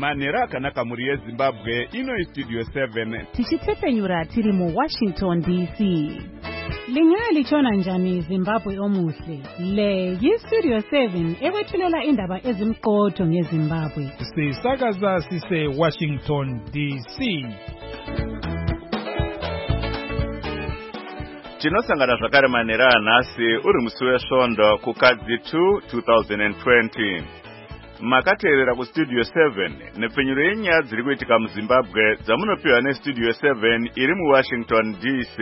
Manhero akanaka muri yeZimbabwe, ino Studio 7. Tichitsepenyura tiri mu Washington DC. Lingali chona njani Zimbabwe omuhle. Le Studio 7 ekwethulela indaba ezimqotho ngeZimbabwe. Sisakaza sise Washington DC. Tinosangana zvakare manhero anhasi uri musi wesvondo kukadzi 2 2020. Makateerera kuStudio 7 nepfenyuro yenyaya dziri kuitika muZimbabwe dzamunopiwa neStudio 7 iri muWashington DC.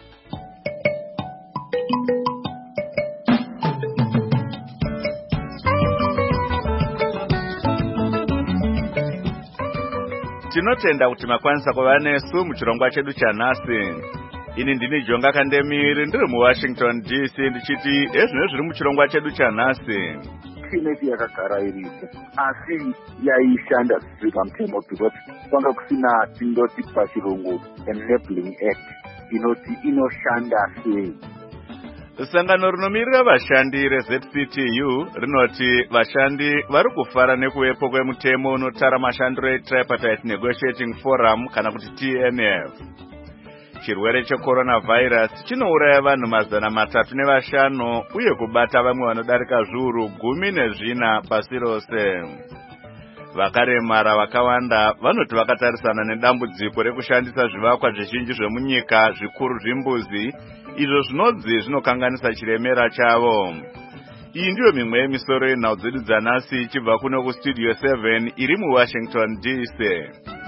Tinotenda kuti makwanisa kuva nesu muchirongwa chedu chanhasi. Ini ndini Jonga Kandemiri ndiri muWashington DC ndichiti ezvino zviri muchirongwa chedu chanhasi. Ineti yakagara iripo asi yaishanda zvisiri pamutemo because kwanga kusina tindoti pachirungu enabling act inoti inoshanda sei. Sangano rinomirira vashandi reZCTU rinoti vashandi vari kufara nekuvepo kwemutemo unotara mashandiro eTripartite Negotiating Forum kana kuti TNF. Chirwere checoronavirus chinouraya vanhu 305 uye kubata vamwe vanodarika zviuru 14 pasi rose. Vakaremara vakawanda vanoti vakatarisana nedambudziko rekushandisa zvivakwa zvizhinji zvemunyika zvikuru zvimbuzi izvo zvinodzi zvinokanganisa chiremera chavo. Iyi ndiyo mimwe yemisoro yenhau dzedu dzanhasi ichibva kuno kuStudio 7 iri muWashington DC.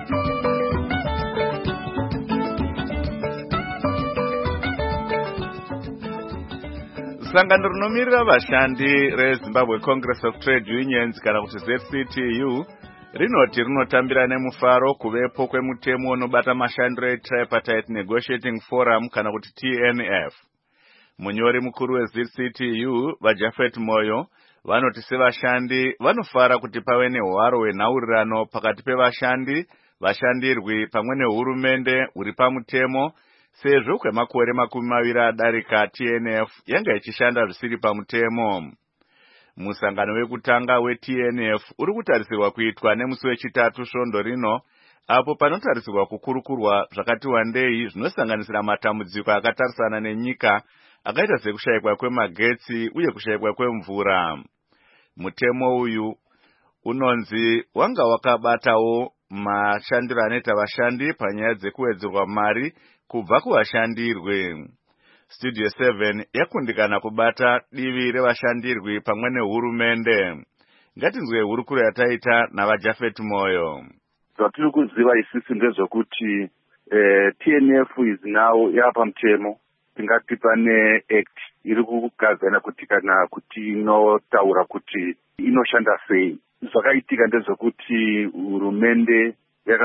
Sangano rinomirira vashandi reZimbabwe Congress of Trade Unions kana kuti ZCTU rinoti rinotambira nemufaro kuvepo kwemutemo unobata mashandiro eTripartite Negotiating Forum kana kuti TNF. Munyori mukuru weZCTU vaJafet Moyo vanoti sevashandi vanofara kuti pave nehwaro hwenhaurirano pakati pevashandi, vashandirwi pamwe nehurumende huri pamutemo sezvo kwemakore 20 adarika TNF yanga ichishanda zvisiri pamutemo. Musangano wekutanga weTNF uri kutarisirwa kuitwa nemusi wechitatu svondo rino, apo panotarisirwa kukurukurwa zvakati wandei zvinosanganisira matambudziko akatarisana nenyika akaita sekushayikwa kwemagetsi uye kushayikwa kwemvura. Mutemo uyu unonzi wanga wakabatawo mashandiro anoita vashandi panyaya dzekuwedzerwa mari kubva kuvashandirwi. Studio 7 yakundikana kubata divi revashandirwi pamwe nehurumende. Ngatinzwe hurukuro yataita navaJafet Moyo. Zvatiri kuziva isisi ndezvokuti TNF is now yapamutemo, tingati pane act iri kugadzana kuti kana kuti inotaura kuti inoshanda sei. Zvakaitika ndezvokuti hurumende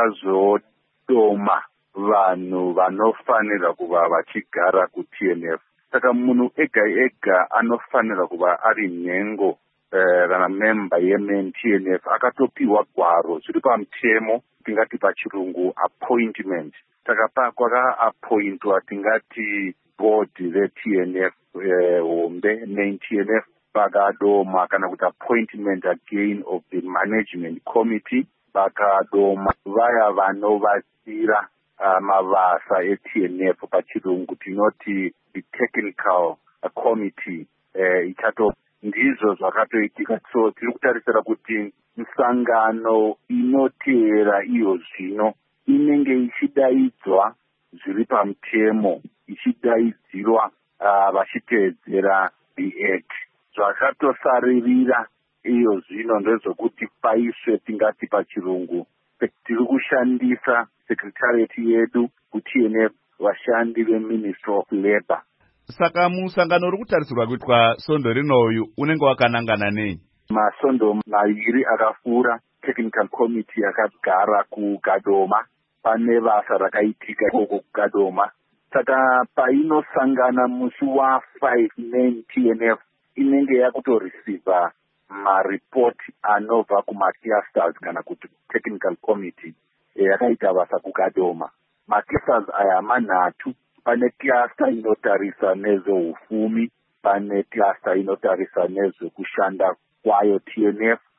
yakazodoma vanhu vanofanira kuva vachigara kuTNF. Saka munhu ega anofanira kuva ari nhengo kana member yeTNF akatopiwa gwaro zviri pamutemo, tingati pachirungu appointment. Saka kwaka-appointwa tingati board reTNF hombe main TNF pakadoma kana kuti appointment again of the management committee pakadoma vaya vanovatsira mabasa eTNF pachirungu tinoti the technical committee ichato ndizvo zvakatoitika. So tiri kutarisira kuti misangano inoteera iyo zvino inenge ichidaidzwa zviri pamutemo, ichidaidzirwa vachiteedzera the act. Zvakatosaririra iyo zvino ndezvokuti paiswe tingati pachirungu tiri kushandisa secretariat yedu kuTNF vashandi veMinistry of Labour. Saka musangano uri kutarisirwa kuitwa svondo rinoyu unenge wakanangana nei? Masondo 2 akafura technical committee yakagara kuGadoma, pane basa rakaitika ikoko kuGadoma. Saka painosangana musi wa5 main TNF inenge yakutoreceiva mareport anobva kumaclusters kana kuti technical committee yakaita basa kuGadoma. Maclusters aya 3, pane cluster inotarisa nezveufumi, pane cluster inotarisa nezvekushanda kwayo TNF,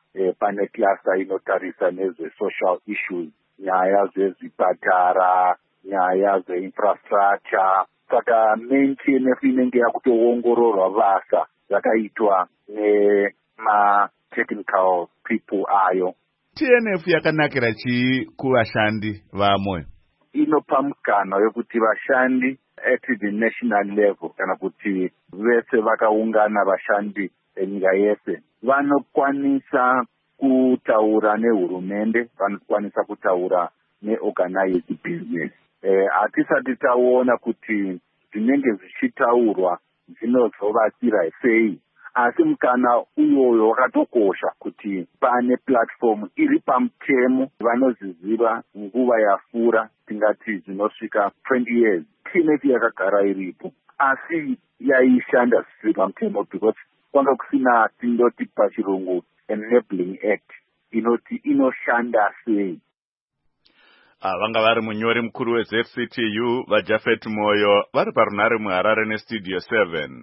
pane cluster inotarisa nezve-social issues, nyaya dzezvipatara, nyaya dzeinfrastructure. Saka main TNF inenge yakutoongororwa basa zvakaitwa nema-technical people ayo. TNF yakanakira chii kuvashandi vaMoyo? Inopa mukana wekuti vashandi at the national level kana kuti vese vakaungana vashandi enyika yese vanokwanisa kutaura nehurumende, vanokwanisa kutaura neorganized business. Hatisati taona kuti zvinenge zvichitaurwa zvinozovatsira sei, asi mukana uyoyo wakatokosha kuti pane platform iri pamutemo vanoziziva nguva yafura, tingati zvinosvika 20 years. TNF yakagara iripo asi yaishanda zvisiri pamutemo because kwanga kusina tindoti pachirungu enabling act inoti inoshanda sei. Vanga vari munyori mukuru weZCTU vaJafet Moyo vari parunhare muHarare neStudio 7.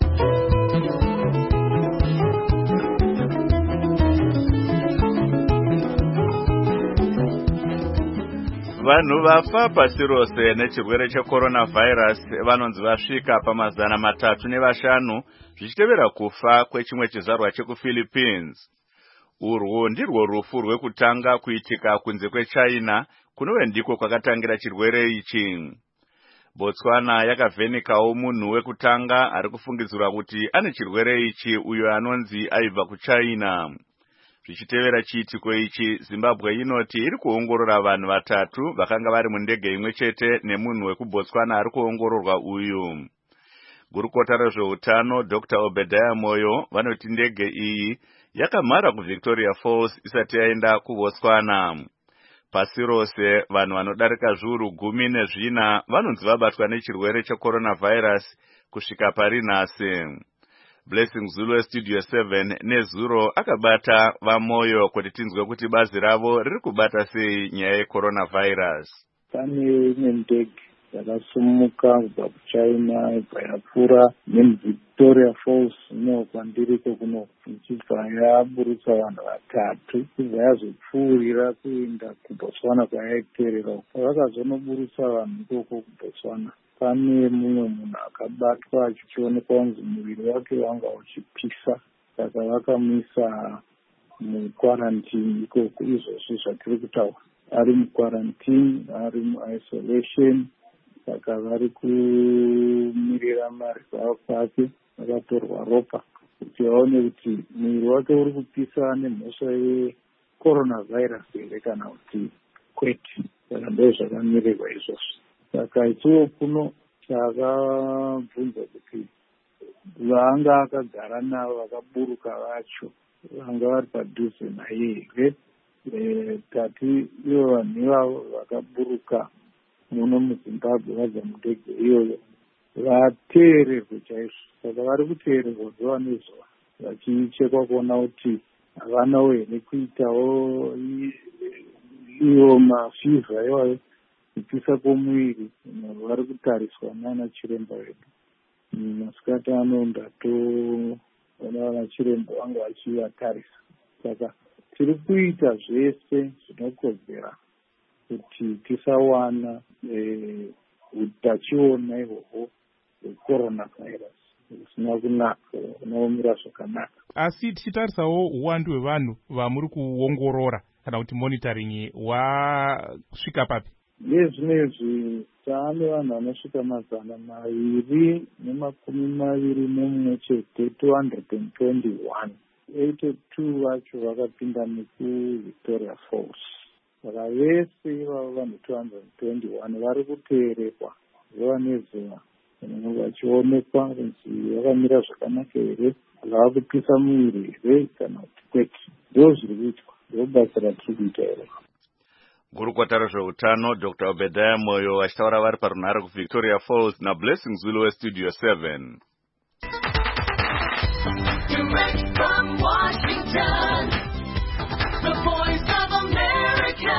Vanhu vafa pasi rose nechirwere cheCoronavirus vanonzi vasvika pa305 zvichitevera kufa kwechimwe chizvarwa chekuPhilippines. Urwu ndirwo rufu rwekutanga kuitika kunze kweChina kunove ndiko kwakatangira chirwere ichi. Botswana yakavhenekawo munhu wekutanga ari kufungidzirwa kuti ane chirwere ichi uyo anonzi aibva kuChina. Zvichitevera chiitiko ichi, Zimbabwe inoti iri kuongorora vanhu 3 vakanga vari mundege imwe chete nemunhu wekuBotswana ari kuongororwa uyu. Gurukota rezveutano Dr. Obadiah Moyo vanoti ndege iyi yakamhara kuVictoria Falls isati yaenda kuBotswana. Pasi rose vanhu vanodarika zviuru 14 vanonzi vabatwa nechirwere cheCoronavirus kusvika pari nhasi. Blessing Zulu weStudio 7 nezuro akabata vaMoyo kuti tinzwe kuti bazi ravo riri kubata sei nyaya yeCoronavirus. Pane imwe ndege yakasumuka kubva kuChina ibva yapfuura nemuVictoria Falls kwandiri kuno ichibva yaburutsa vanhu 3 ibva yazopfuurira kuenda kuBotswana kwayaiteerera. Vakazonoburutsa vanhu ikoko kuBotswana. Pane mumwe munhu akabatwa achichionekwa kunzi muviri wake wanga uchipisa, saka vakamuisa mukwarantini ikoko. Izvozvo zvatiri kutaura, ari mukwarantini, ari muisolation, saka vari kumirira marizalts ake. Vakatorwa ropa kuti vaone kuti muviri wake uri kupisa nemhosva yeCoronavirus here kana kuti kwete. Saka ndo zvakamirirwa izvozvo. Saka ichiwo kuno takabvunza kuti vanga akagara navo vakaburuka vacho vanga vari padhuze naye here. Tati ivo vanhu ivavo vakaburuka muno muZimbabwe vabva mundege iyoyo vateererwe chaizvo. Saka vari kuteererwa zuva nezuva vachichekwa kuona kuti havanawo here kuitawo iwo mafivha iwayo kupisa kwomuviri. Vari kutariswa nana chiremba vedu. Masikati ano ndatoona vana chiremba vanga vachivatarisa. Saka tiri kuita zvese zvinokodzera kuti tisawana utachiona ihwohwo hweCoronavirus husina kunaka, hunomira zvakanaka. Asi tichitarisawo uwandu hwevanhu vamuri kuongorora kana kuti monitoring wasvika papi? Nezvinezvi taane vanhu vanosvika 221 chete, 221. 82 vacho vakapinda nekuVictoria Falls. Saka vese ivavo vanhu 221 vari kuteererwa zuva nezuva vachionekwa kuti vakamira zvakanaka here, vava kupisa muviri here kana kuti kwete. Ndo zviri kuitwa, ndo basa ratiri kuita here. Gurukota rezveutano Dr. Obadiah Moyo vachitaura vari parunhare kuVictoria Falls naBlessing Zulu weStudio 7. Direct from Washington, the voice of America,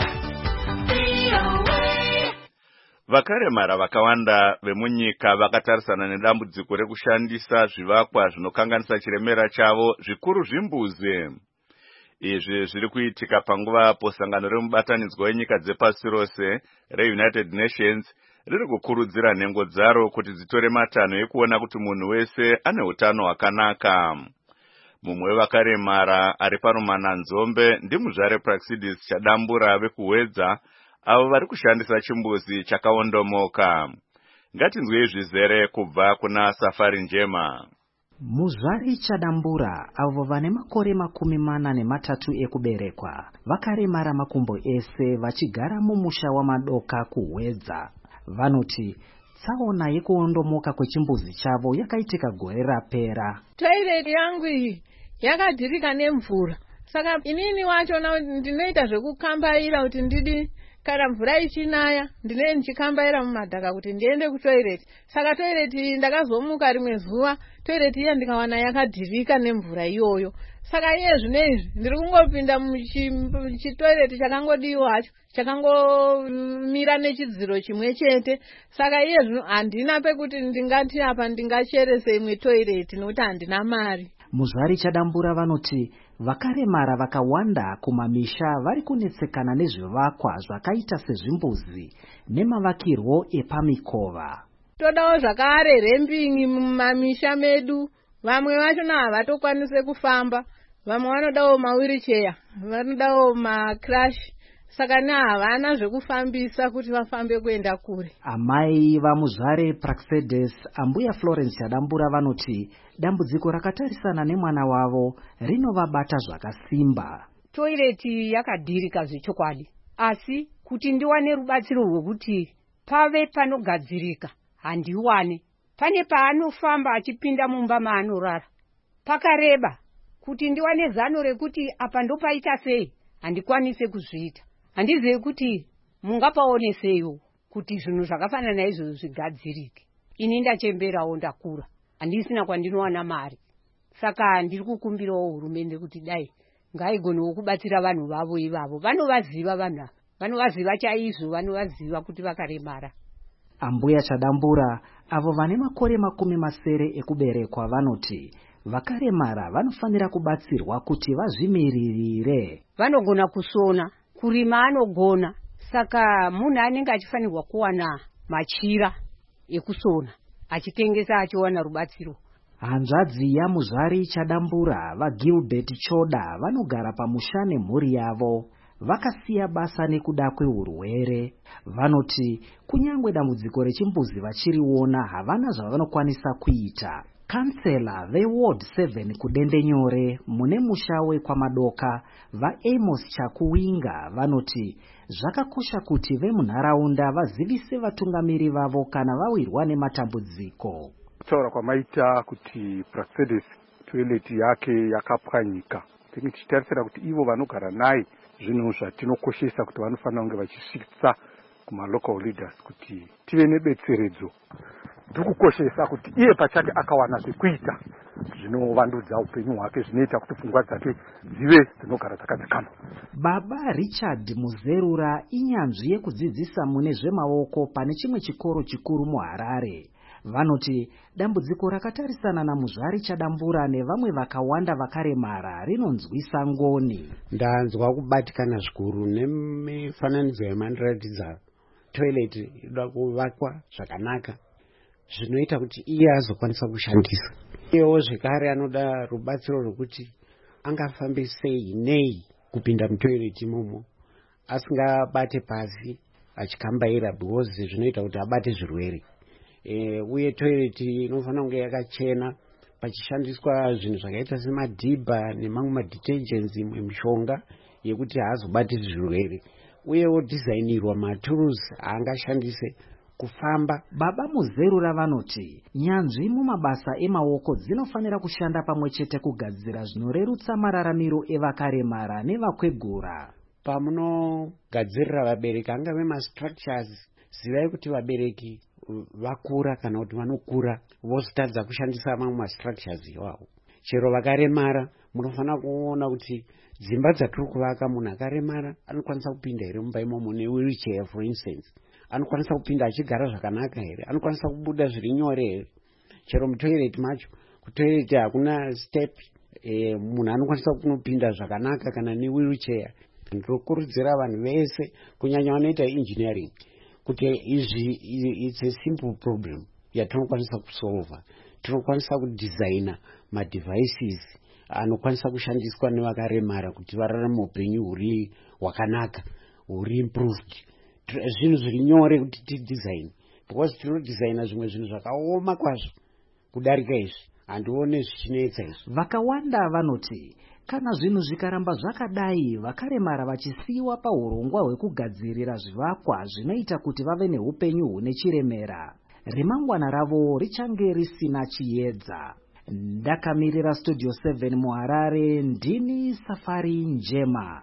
VOA. Vakaremara vakawanda vemunyika vakatarisana nedambudziko rekushandisa zvivakwa zvinokanganisa chiremera chavo zvikuru zvimbuzi. Izvi zviri kuitika panguva apo sangano remubatanidzwa wenyika dzepasi rose reUnited Nations riri kukurudzira nhengo dzaro kuti dzitore matanho ekuona kuti munhu wese ane utano hwakanaka. Mumwe wevakaremara ari parumananzombe ndimuzvare Praxidis Chadambura vekuhwedza avo vari kushandisa chimbuzi chakaondomoka. Ngatinzwe zvizere kubva kuna Safari Njema. Muzvare Chadambura avo vane makore 43 ekuberekwa vakaremara makumbo ese vachigara mumusha wamadoka kuhwedza. Vanoti tsaona yekuondomoka kwechimbuzi chavo yakaitika gore rapera. Toilet yangu iyi yakadhirika nemvura, saka inini wachona ndinoita zvekukambaira kuti ndidi kana mvura ichinaya ndine ndichikambaira mumadhaka kuti ndiende kutoilet. Saka toilet iyi ndakazomuka rimwe zuva toilet iya ndikawana yakadhirika nemvura iyoyo. Saka iye zvinezvi ndiri kungopinda muchitoilet chakangodiwa hacho chakangomira nechidziro chimwe chete. Saka iye zvino handina pekuti ndingati apa ndingacherese imwe toilet nokuti handina mari. Muzvare Chadambura vanoti vakaremara vakawanda kumamisha vari kunetsekana nezvivakwa zvakaita sezvimbuzi nemavakirwo epamikova. Todawo zvakare rembingi mumamisha medu. Vamwe vachona havatokwanise kufamba, vamwe vanodawo mawiricheya, vanodawo macrash. Saka havana zvekufambisa kuti vafambe kuenda kure. Amai vaMuzvare Praxidis ambuya Florence Chadambura vanoti dambudziko rakatarisana nemwana wavo rinovabata zvakasimba. Toileti yakadhirika zvechokwadi, asi kuti ndiwane rubatsiro rwekuti pave panogadzirika handiwane. Pane paanofamba achipinda mumba maanorara pakareba, kuti ndiwane zano rekuti apa ndopaita sei handikwanise kuzviita. Handizivi kuti mungapaoneseyo kuti zvinhu zvakafanana izvo zvigadzirike. Ini ndachemberawo ndakura, handisina kwandinowana mari. Saka ndiri kukumbirawo hurumende kuti dai ngaigonewo kubatsira vanhu vavo ivavo. Vanovaziva vanhu ava, vanovaziva chaizvo, vanovaziva kuti vakaremara. Ambuya Chadambura avo vane makore 70 ekuberekwa vanoti vakaremara vanofanira kubatsirwa kuti vazvimiririre. Vanogona kusona, kurima anogona, saka munhu anenge achifanirwa kuwana machira ekusona achitengesa achiwana rubatsiro. Hanzvadzi yaMuzvare Chadambura vaGilbert Choda vanogara pamusha nemhuri yavo vakasiya basa nekuda kweurwere. Vanoti kunyangwe dambudziko rechimbuzi vachiriona havana zvavanokwanisa kuita. Kansela veWard 7 kuDendenyore mune musha wekwamadoka vaAmos Chakuwinga vanoti zvakakosha kuti vemunharaunda vazivise vatungamiri vavo kana vawirwa nematambudziko. Kutaura kwamaita kuti Praxidis toilet yake yakapwanyika, tichitarisira kuti ivo vanogara naye zvinhu zvatinokoshesa kuti vanofanira kunge vachisvitsa kumalocal leaders kuti tive nebetseredzo. Ndikukoshesa kuti iye pachake akawana zvekuita zvinovandudza upenyu hwake, zvinoita kuti pfungwa dzake dzive dzinogara dzakadzikama. Baba Richard Muzerura inyanzvi yekudzidzisa mune zvemaoko pane chimwe chikoro chikuru muHarare. Vanoti dambudziko rakatarisana naMuzvare Chadambura nevamwe vakawanda vakaremara rinonzwisa ngoni. Ndanzwa kubatikana zvikuru nemifananidzo yamandiratidza toilet inoda kuvakwa zvakanaka zvinoita kuti iye azokwanisa kushandisa. Iyewo zvekare anoda rubatsiro rwekuti angafambisei nei kupinda mutoilet imomo asingabate pasi achikambaira, because zvinoita kuti abate zvirwere. Uye toilet inofanira kunge yakachena pachishandiswa zvinhu zvakaita semadhibha nemamwe madetergents, imwe mishonga yekuti haazobati zvirwere. Uyewo designirwa matools aangashandise kufamba. Baba Muzerura vanoti nyanzvi mumabasa emaoko dzinofanira kushanda pamwe chete kugadzira zvinorerutsa mararamiro evakaremara nevakwegura. Pamunogadzirira vabereki angave mastructures, zivai kuti vabereki vakura kana kuti vanokura vozotadza kushandisa mamwe mastructures iwawo. Chero vakaremara munofanira kuona kuti dzimba dzatiri kuvaka munhu akaremara anokwanisa kupinda here mumba imomo newheelchair for instance, anokwanisa kupinda achigara zvakanaka here, anokwanisa kubuda zviri nyore here. Chero mutoilet macho, kutoilet hakuna step, munhu anokwanisa kunopinda zvakanaka kana newheelchair. Ndinokurudzira vanhu vese kunyanya vanoita engineering kuti izvi it's a simple problem yatinokwanisa kusolva. Tinokwanisa kudesigna madevices anokwanisa kushandiswa nevakaremara kuti vararame upenyu huri hwakanaka, huri improved. Zvinhu zviri nyore kuti tidesign, because tinodesigna zvimwe zvinhu zvakaoma kwazvo kudarika izvi. Handione zvichinetsa izvi. Vakawanda vanoti kana zvinhu zvikaramba zvakadai, vakaremara vachisiyiwa paurongwa hwekugadzirira zvivakwa zvinoita kuti vave neupenyu hune chiremera, remangwana ravo richange risina chiedza. Ndakamirira Studio 7 muHarare, ndini Safari Njema.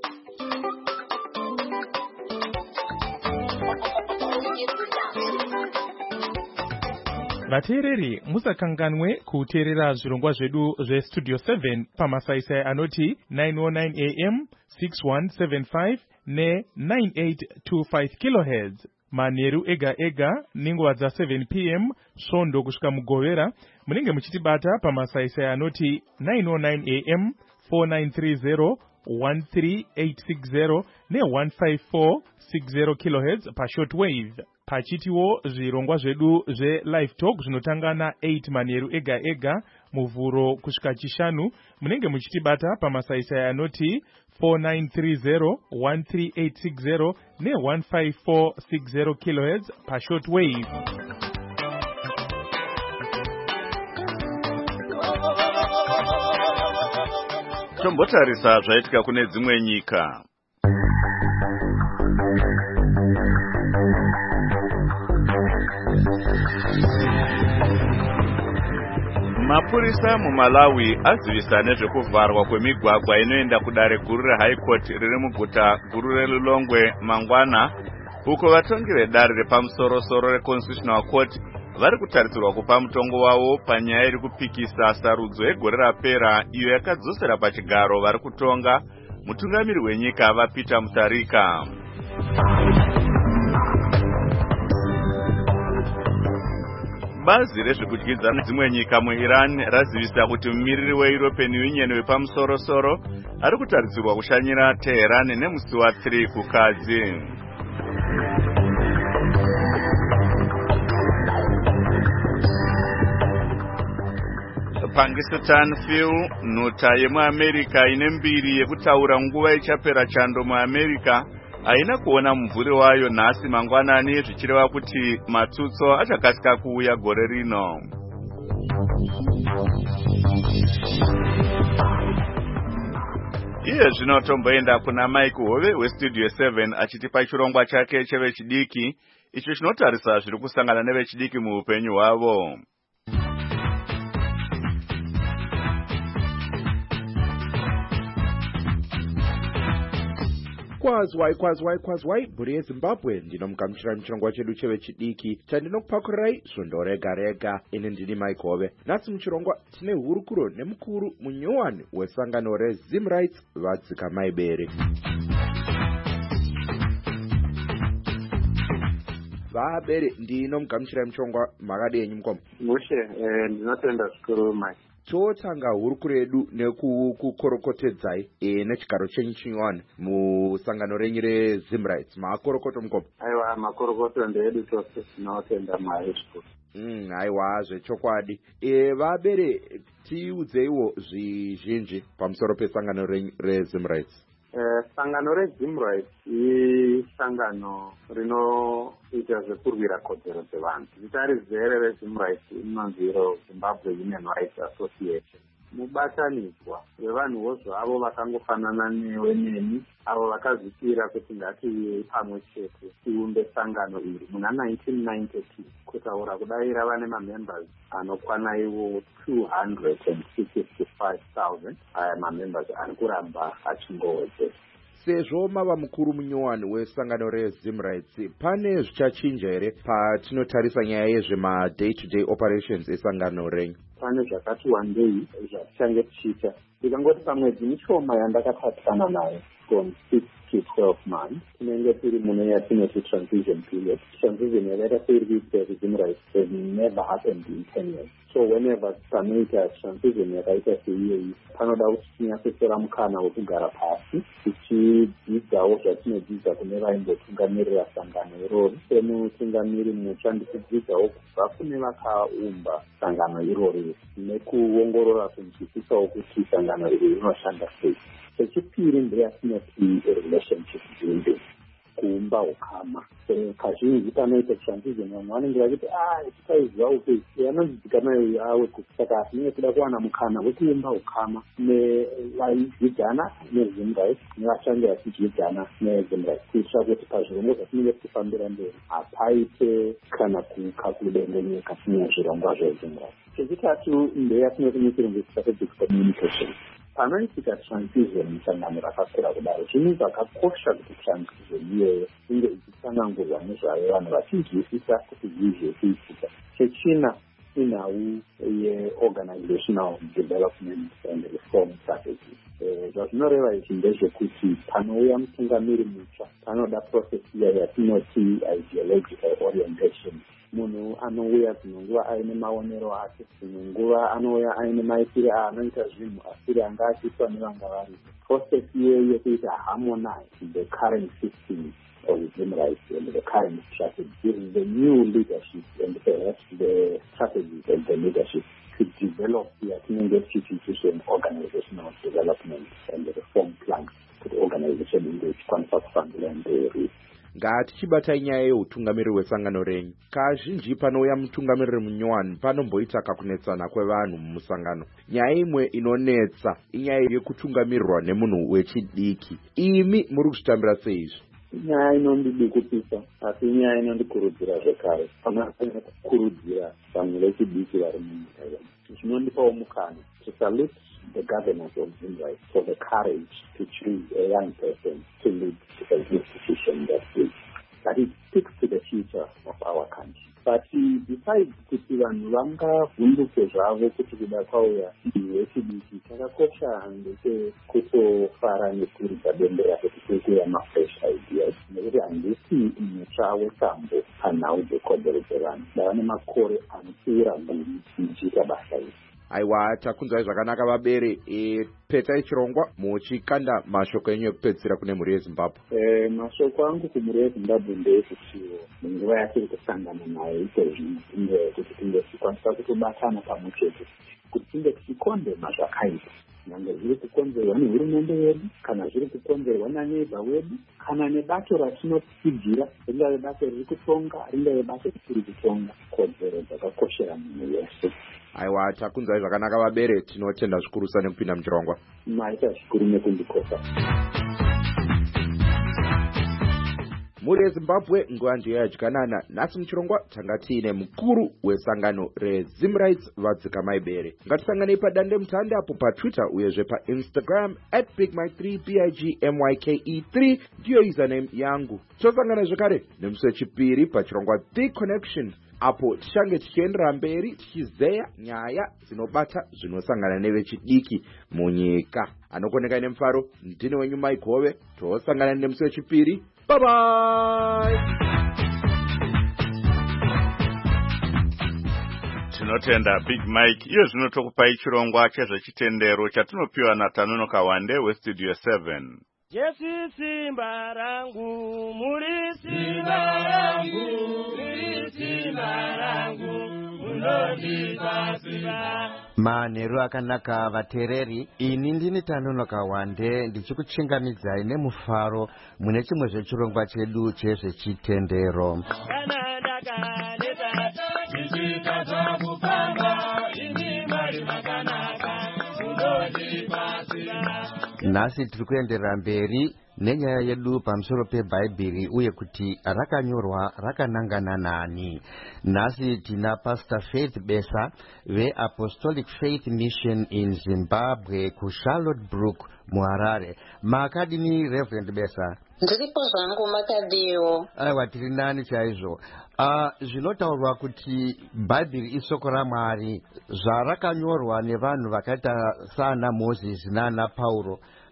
Vateereri, musakanganwe kuteerera zvirongwa zvedu zveStudio 7 pamasaisai anoti 909 AM, 6175 ne9825 kHz. Manheru ega ega ninguva dza7 PM svondo kusvika mugovera. Munenge muchitibata pamasaisai anoti 909 AM, 4930 13860 ne15460 kHz pashortwave. Pachitiwo zvirongwa zvedu zve-live talk zvinotanga na8 manheru ega ega muvhuro kusvika chishanu. Munenge muchitibata pamasaisai anoti 4930 13860 ne15460 kHz pashortwave. Tombotarisa zvaitika kune dzimwe nyika. Mapurisa muMalawi azivisa nezvekuvharwa kwemigwagwa inoenda kudare guru reHigh Court riri muguta guru reLilongwe mangwana, uko vatongi vedare repamusoro-soro reConstitutional Court vari kutarisirwa kupa mutongo wavo panyaya iri kupikisa sarudzo yegore rapera iyo yakadzosera pachigaro vari kutonga mutungamiri wenyika vaPeter Mutharika. Bazi rezvekudyidzana dzimwe nyika muIran razivisa kuti mumiriri weEuropean Union wepamusoro-soro ari kutarisirwa kushanyira Tehran nemusi wa3 kukadzi. Pakistan Phil, nhuta yemuAmerica ine mbiri yekutaura nguva ichapera chando muAmerica, haina kuona mumvuri wayo nhasi mangwanani, zvichireva kuti matsutso achakasika kuuya gore rino. Iye zvino tomboenda kuna Mike Hove weStudio 7 achitipa chirongwa chake chevechidiki, icho chinotarisa zviri kusangana nevechidiki muupenyu hwavo. Kwazwai bhuri yeZimbabwe, ndinomugamuchira muchirongwa chedu chevechidiki chandinokupakurai svondo rega rega. Ini ndini Mike Hove. Nhasi muchirongwa tine hurukuro nemukuru munyowani wesangano reZimrights vadzika maibere. Vabere, ndinomugamuchira muchirongwa makadii mukoma? Mushe, ndinotenda zvikuru Mike. Totanga hurukuro yedu nekukorokotedzai nechigaro chenyu chinyowani musangano renyu reZimrights. Makorokoto mukoma? Aiwa, makorokoto ndeedu tose, tinotenda Mwari zvikuru. Aiwa, zvechokwadi. Vabere, tiudzeiwo zvizhinji pamusoro pesangano reZimrights. Sangano reZimrights isangano rinoita zvekurwira kodzero dzevanhu. Zita rizere reZimrights inonzi Zimbabwe Human Rights Association. Mubatanidzwa wevanhuwo zvavo vakangofanana newe neni, avo vakazvipira kuti ngative pamwe chete tiumbe sangano iri muna 1992, kutaura kudai rava nemamembers anokwana ivo 265,000. aya mamembers ari kuramba achingowedzera. Sezvo mava mukuru munyowani wesangano reZimrights, pane zvichachinja here patinotarisa nyaya yezvema day-to-day operations esangano renyu? Pane zvakati wandei zvatichange tichiita. Ndikangoti pamwedzi mishoma yandakatarisana nayo from 6 to 12 months. Tinenge tiri mune yatinoti transition period. Transition yakaita seiri kuita redeem rights has never happened in 10 years. So whenever panoita transition yakaita seiyoyi panoda kuti tinyatsosora mukana wekugara pasi tichidzidzawo zvatinodzidza kune vaimbotungamirira sangano iroro. Semutungamiri mutsva ndikudzidzawo kubva kune vakaumba sangano irori nekuongorora kunzwisisawo kuti sangano iri rinoshanda sei. Chechipiri ndeyatinoti relationship building, kuumba ukama. Kazhinji panoita transition vamwe vanenge vachiti taiziva kuti anonzidzikanayo yawe saka tinenge toda kuwana mukana wekuumba ukama nevaidzidzana nezimrai nevashandi vachidyidzana nezimrai kuitira kuti pazvirongwa zvatinenge tichifambira mberi hapaite kana kukakudengenyeka nezvirongwa zvezimrai. Chechitatu ndeyatinoti muchirungu strategic communication. Panoitika transition musangano rakakura kudaro zvinhu zvakakosha kuti transition iyoyo inge ichitsanangurwa nezvayo vanhu vachinzwisisa kuti zvizvo kuitika. Chechina inhau ye-organizational development and reform strategy. Zvazvinoreva izvi ndezvekuti panouya mutungamiri mutsva panoda process iya yatinoti ideological orientation. Munhu anouya dzimwe nguva aine maonero ake, dzimwe nguva anouya aine maitire anoita zvinhu asiri anga achiitwa nevanga vari. Process iyoyi yekuita harmonize the current system of human rights and the current strategy is the new leadership and perhaps the strategies of the leadership to develop the institution organizational development and the reform plans to the organization in which contract funding and the ngatichibata nyaya yeutungamiri hwesangano renyu. Kazhinji panouya mutungamiriri munyowani panomboita kakunetsana kwevanhu mumusangano. Nyaya imwe inonetsa inyaya yekutungamirirwa nemunhu wechidiki. Imi muri kuzvitambira sei izvi? Nyaya inondidikupisa asi nyaya inondikurudzira zvekare. Panofanira kukurudzira vanhu vechidiki vari munyika yedu. Zvinondipawo mukana to salute the governance of human rights for the courage to choose a young person to lead the institution that it speaks to the future of our country. But besides kuti vanhu vangavhunduke zvavo kuti kuda kwauya wechidiki chakakosha ndechekutofara nekuridza bembera kuti kukuya mafresh ideas nekuti handisi mutsva wesambo panhau dzekodzero dzevanhu ndava nemakore anopfuura gumi ndichiita basa iri. Aiwa, takunzwai zvakanaka vabere. Petai chirongwa muchikanda mashoko enyu ekupedzisira kune mhuri yeZimbabwe. Mashoko angu kumhuri yeZimbabwe ndeyekuti munguva yatiri kusangana nayo ikozvino kuti tinge tichikwanisa kutobatana pamwe chete kuti tinge tichikondema zvakaipa nyange zviri kukonzerwa nehurumende yedu kana zviri kukonzerwa naneighbor wedu kana nebato ratinotsigira ringave bato riri kutonga ringave bato risiri kutonga. Kodzero dzakakoshera munhu wese. Aiwa, takunzwai zvakanaka vabere. Tinotenda zvikurusa nekupinda muchirongwa. Maita zvikuru nekundikosa. Muri yeZimbabwe nguva ndiyo yadyanana. Nhasi muchirongwa tanga tiine mukuru wesangano reZim Rights Vadzikamai Bere. Ngatisanganei padande mutande apo paTwitter uyezve paInstagram @bigmike3 BIGMYKE3 ndiyo username yangu. Tosangana zvekare nemusi wechipiri pachirongwa The Connection apo tichange tichiendera mberi tichizeya nyaya dzinobata zvinosangana nevechidiki munyika. Anokoneka nemufaro ndini wenyu Mike Hove. Tosangana nemusi wechipiri. Bye bye. Tinotenda Big Mike. Iyo zvinotokupai chirongwa chezvechitendero chatinopiwa naTanonoka Wande weStudio 7. Jesu simba rangu, muri simba rangu, muri simba rangu, munondipa simba. Manheru akanaka vateereri, ini ndini Tanonoka Wande ndichikuchingamidzai nemufaro mune chimwe zvechirongwa chedu chezvechitendero. Kana ndakaneta ndichikadza kufamba, ini mari makanaka, munondipa simba. Nhasi tiri kuenderera mberi nenyaya yedu pamusoro peBhaibheri uye kuti rakanyorwa rakanangana nani. Nhasi tina Pastor Faith Besa veApostolic Faith Mission in Zimbabwe kuCharlotte Brook muHarare. Makadini Reverend Besa? Ndiripo zvangu makadiwo. Aiwa, tiri nani chaizvo. Zvinotaurwa kuti Bhaibheri isoko raMwari, zvarakanyorwa nevanhu vakaita saana Moses naana Pauro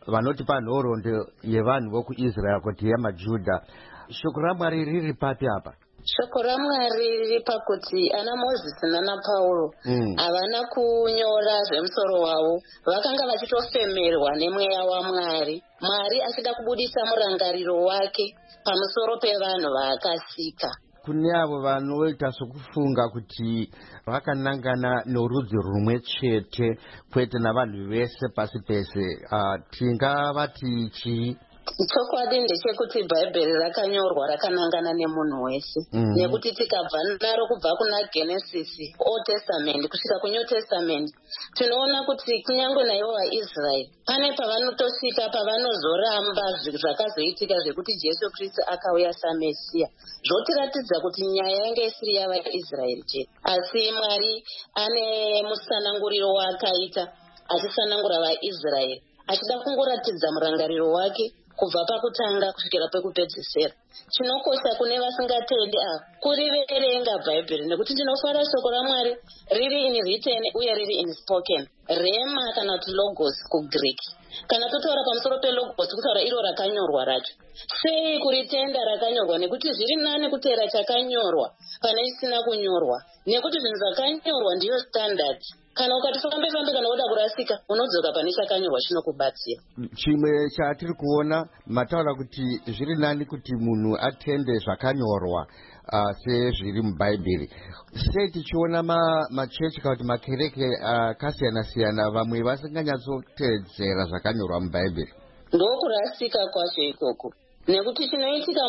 vanoti panhoroondo yevanhu vokuisrael kuti yamajudha. Shoko raMwari riri papi apa? Shoko raMwari riri pakuti ana Mozisi nana Pauro havana kunyora zvemusoro wavo, vakanga vachitofemerwa nemweya waMwari, Mwari achida kubudisa murangariro wake pamusoro pevanhu vaakasika. Kune avo vanoita sokufunga kuti vakanangana norudzi rumwe chete kwete navanhu vese pasi pese, tingavati chii? Chokwadi ndechekuti bhaibheri rakanyorwa rakanangana nemunhu wese, nekuti tikabva naro kubva kuna Genesis, Old Testament kusvika kuNew Testament, tinoona kuti kunyange naivo vaIsraeri pane pavanotosvika pavanozoramba zvakazoitika zvekuti Jesu Kristu akauya saMesiya, zvotiratidza kuti nyaya yange isiri yavaIsraeri chete, asi Mwari ane musananguriro waakaita achisanangura vaIsraeri, achida kungoratidza murangariro wake kubva pakutanga kusvikira pekupedzisira. Chinokosha kune vasingatendi kuriverenga bhaibheri, nekuti ndinofara shoko raMwari riri in written uye riri in spoken, rema kana kuti logos kuGreek. Kana totaura pamusoro pelogos kutaura iro rakanyorwa racho, sei kuritenda rakanyorwa? Nekuti zviri nani kuteera chakanyorwa pane chisina kunyorwa, nekuti zvinhu zvakanyorwa ndiyo standard. Kana ukati fambe kana uda kurasika unodzoka pane chakanyorwa chinokubatsira. Chimwe chatiri kuona mataura kuti zviri nani kuti munhu atende zvakanyorwa sezviri mubhaibheri. Sei tichiona machechi kana kuti makereke akasiyana siyana vamwe vasinganyatsotedzera zvakanyorwa mubhaibheri? Ndokurasika kwacho ikoko. Nekuti chinoitika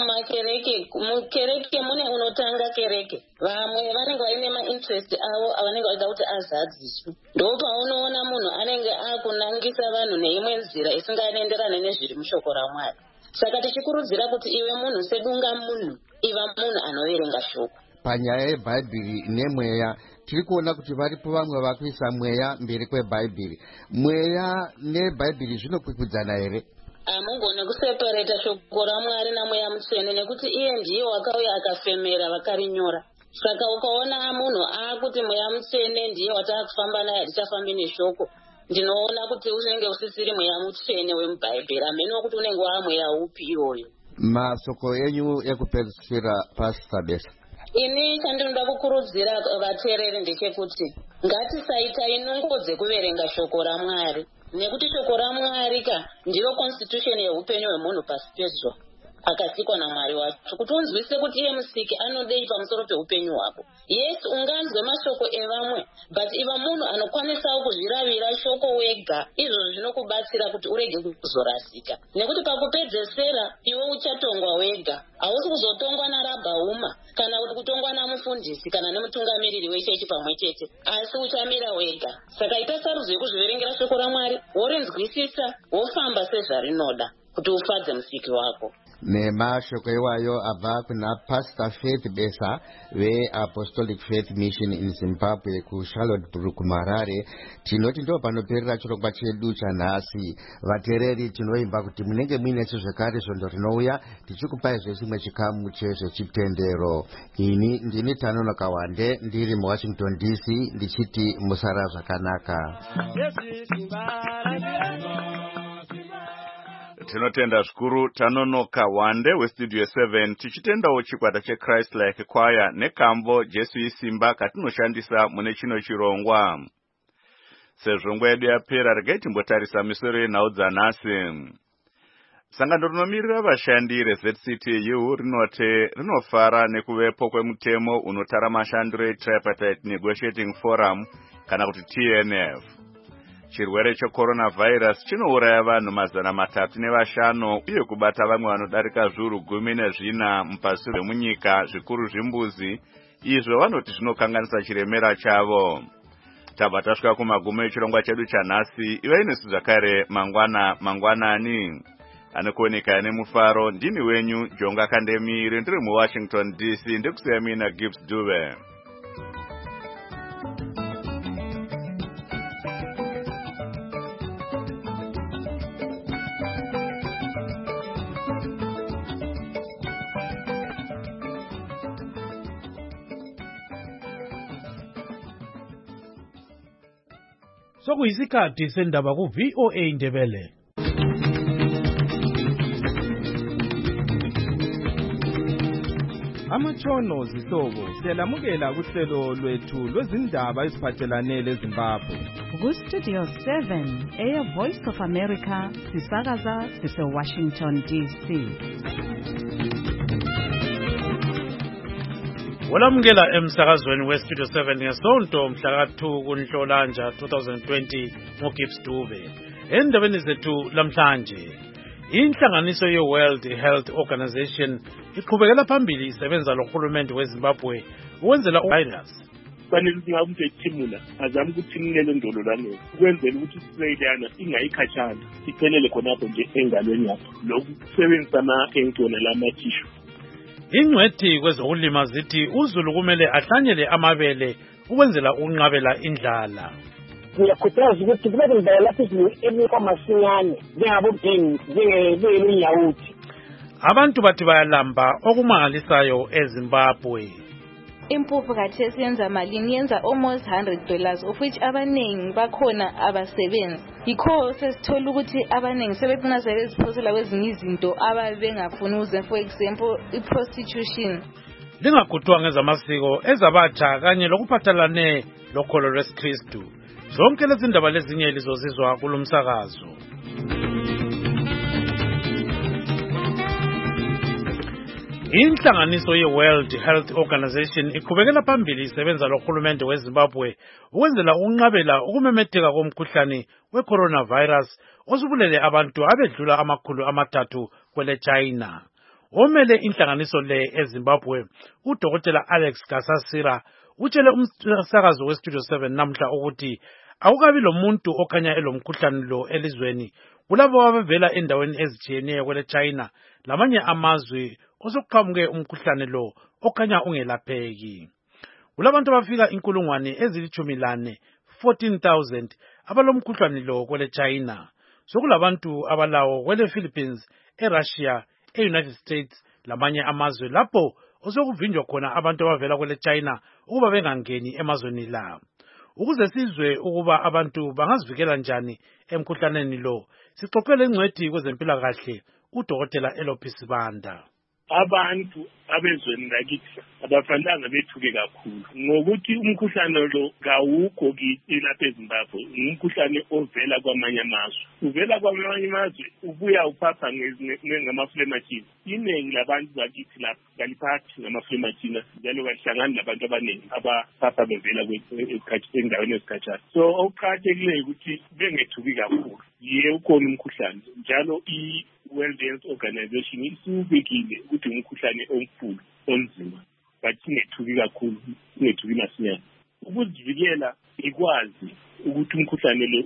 mukereke mune unotanga kereke, vamwe vanenge vaine mainterest avo avanenge vaida kuti azadziswe. Ndopaunoona munhu anenge akunangisa vanhu neimwe nzira isinganoenderane nezviri mushoko raMwari. Saka tichikurudzira kuti iwe munhu sedunga munhu, iva munhu anoverenga shoko. Panyaya yebhaibheri nemweya tiri kuona kuti varipo vamwe vakuisa mweya mberi kwebhaibheri. Mweya nebhaibheri zvinokwikwidzana here? Hamugone kuseparata shoko raMwari namweya mutsvene, nekuti iye ndiye wakauya akafemera vakarinyora. Saka ukaona munhu akuti mweya mutsvene ndiye watakufamba naye, hatichafambi neshoko, ndinoona kuti unenge usisiri mweya mutsvene wemubhaibheri, amene wekuti unenge wamweya upi iyoyo. Masoko enyu ekupedzisira Pastor Besa. Ini chandinoda kukurudzira vateereri ndechekuti ngatisaita inungo dzekuverenga shoko raMwari, nekuti shoko raMwari ndiro constitution yeupenyu hwemunhu pasi pezuva, akasikwa naMwari wacho, kuti unzwise kuti iye musiki anodei pamusoro peupenyu hwako. Yes, unganzwe mashoko evamwe, but iva munhu anokwanisawo kuzviravira shoko wega, izvo zvinokubatsira kuti urege kuzorasika, nekuti pakupedzesera iwe uchatongwa wega, hausi kuzotongwa naRabhauma kana kuti kutongwa namufundisi kana nemutungamiriri wechechi pamwe chete, asi uchamira wega. Saka ita sarudzo yekuzviverengera shoko raMwari, worinzwisisa, wofamba sezvarinoda kuti ufadze musiki wako. Nemashoko iwayo abva kuna Pastor Faith Besa veApostolic Faith Mission in Zimbabwe kuCharlottesville kuMarare. Tinoti ndo panoperera chirongwa chedu chanhasi. Vateereri tinoimba kuti munenge muine zvekare svondo rinouya tichikupai zvechimwe chikamu chezvechitendero. Ini ndini Tanonoka Wande ndiri muWashington DC ndichiti musara zvakanaka. Tinotenda zvikuru Tanonoka Wande westudio 7 tichitendawo chikwata cheChrist Like Choir nekambo Jesu isimba katinoshandisa mune chino chirongwa. Sezvo nguva yedu yapera, regai timbotarisa misoro yenhau dzanhasi. Sangano rinomirira vashandi reZCTU rinoti rinofara nekuvepo kwemutemo unotara mashandiro eTripartite Negotiating Forum kana kuti TNF. Chirwere checoronavirus chinouraya vanhu 305 uye kubata vamwe vanodarika zviuru 14 mupasi remunyika, zvikuru zvimbuzi, izvo vanoti zvinokanganisa chiremera chavo. Tabva tasvika kumagumo echirongwa chedu chanhasi. Ivai nesu zvakare mangwanani. Anokuoneka nemufaro, ndini wenyu Jonga Kandemiri, ndiri muWashington DC, ndikusiya mina Gibbs Dube. Sokuyisikhathi sendaba ku VOA Ndebele. Amatshono zihlobo siyalamukela kuhlelo lwethu lwezindaba eziphathelane leZimbabwe. Ku-Studio 7 Air Voice of America sisakaza sise-Washington DC. Olamukela emsakazweni we-Studio 7 ngesonto mhla ka-2 kuNhlolanja 2020 ngoGibbs Dube. Endabeni zethu lamhlanje, inhlanganiso ye-World Health Organization iqhubekela phambili isebenza lohulumende weZimbabwe ukwenzela virus. Fanele ukuthi umuntu ethimula azame ukuthimulele ndololwane ukwenzela ukuthi isirayilana ingayikhatshana iphelele khonapho nje engalweni yapho lokhu kusebenzisa ama-enkona lamathishu. Ingcwethi kwezokulima zithi uZulu kumele ahlanyele amabele ukwenzela ukunqabela indlala. Ngiyakhuthaza ukuthi kube indlela lapho izulu elikwa masinyane njengabodingi njengeyawuthi. Abantu bathi bayalamba okumangalisayo eZimbabwe. Impuphu khathesi yenza malini, yenza almost $100 of which abaningi bakhona abasebenzi. Yikho sesithola ukuthi abaningi sebefuna sebeziphosela kwezinye izinto ababengafuni ukuze, for example i-prostitution. Lingagudwa ngezamasiko ezabatsha kanye lokuphathelane lokholo lwesikristu. Zonke lezi ndaba lezinye lizozizwa kulomsakazo. Inhlanganiso ye-World Health Organization iqhubekela phambili isebenza lohulumende weZimbabwe ukwenzela ukunqabela ukumemetheka komkhuhlane we-coronavirus osubulele abantu abedlula 300 kwele China. Omele inhlanganiso le eZimbabwe, uDokotela Alex Gasasira, utshele umsakazo we-Studio 7 namhla ukuthi awukabi lo muntu okhanya elomkhuhlane lo elizweni kulabo abavela endaweni ezitshiyeneyo kwele China lamanye amazwe osokuqhamuke umkhuhlane lo okhanya ungelapheki. Kulabantu abafika 14,000 14,000 abalomkhuhlane lo kwele China. Sokulabantu abalawo kwele Philippines, eRussia, eUnited States lamanye amazwe lapho osokuvinjwa khona abantu abavela kwele China ukuba bengangeni emazweni la. Ukuze sizwe ukuba abantu bangazivikela njani emkhuhlaneni lo, sixoxele ingcwethi kwezempilakahle uDokotela Elophis Banda. Abantu abezweni lakithi abafanelanga bethuke kakhulu ngokuthi umkhuhlane lo kawukho kithi lapha eZimbabwe, umkhuhlane ovela kwamanye amazwe. Uvela kwamanye amazwe ubuya uphapha ngamaflematini. Iningi labantu bakithi lapha kaliphathi ngamaflematini njalo kahlangani labantu abaningi abaphapha bevela endaweni ezikhatshana. So okuqakathekileyo ukuthi bengethuki kakhulu. Ukhona umkhuhlane njalo World Health Organization isubekile ukuthi umkhuhlane omkhulu onzima, but singethuki kakhulu, singethuki masinyane. Ukuzivikela ikwazi ukuthi umkhuhlane lo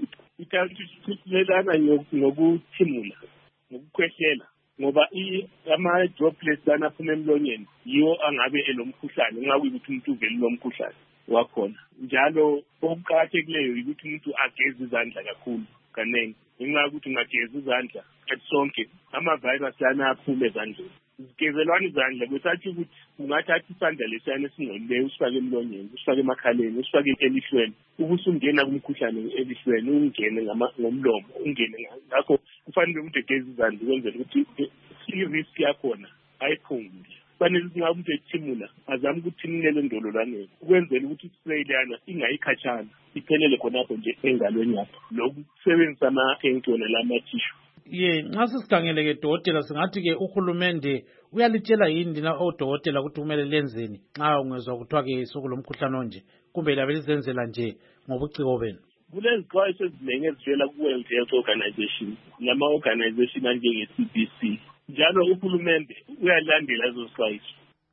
uthathelana nokuthimula, nokukhwehlela, ngoba ama-droplets anaphuma emlonyeni yiwo angabe elomkhuhlane ngakuyikuthi umuntu uvele lomkhuhlane wakhona. Njalo okuqakathekileyo ukuthi umuntu ageze izandla kakhulu kanengi. Ngenxa yokuthi ungageza izandla sonke ama-virus anaphuma ezandleni. Zigezelwana izandla kwesathi ukuthi ungathatha isandla lesiyana esingcolileyo usifake emlonyeni, usifake emakhaleni, usifake elihlweni, ubusungena kumkhuhlane elihlweni, ungene ngomlomo, ungene ngakho kufanele umuntu egeze izandla ukwenzela ukuthi i-risk yakhona ayiphungule. Kufanele ukuthi nxa umuntu ethimula azame ukuthimulele ndololwaneni ukwenzela ukuthi isirayilana ingayikhatshana iphelele khonapho nje engalweni yapho. Lokhu kusebenzisa ama-enkona lamathishu. Nxa sisikhangele-ke dokotela singathi-ke uhulumende uyalitshela yini lina odokotela ukuthi kumele lenzeni nxa ungezwa kuthiwa-ke sokulomkhuhlane onje, kumbe labe lizenzela nje ngobuciko benu? Kulezixwayiso eziningi ezivela ku-World Health Organization lama-organization anjenge-CDC. Njalo uhulumende uyalandela lezo zixwayiso.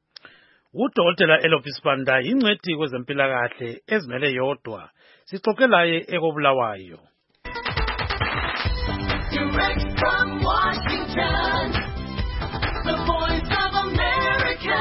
UDokotela Elophis Banda yingcwethi kwezempilakahle ezimele yodwa. Sixoxe laye ekobulawayo. Direct from Washington, the Voice of America,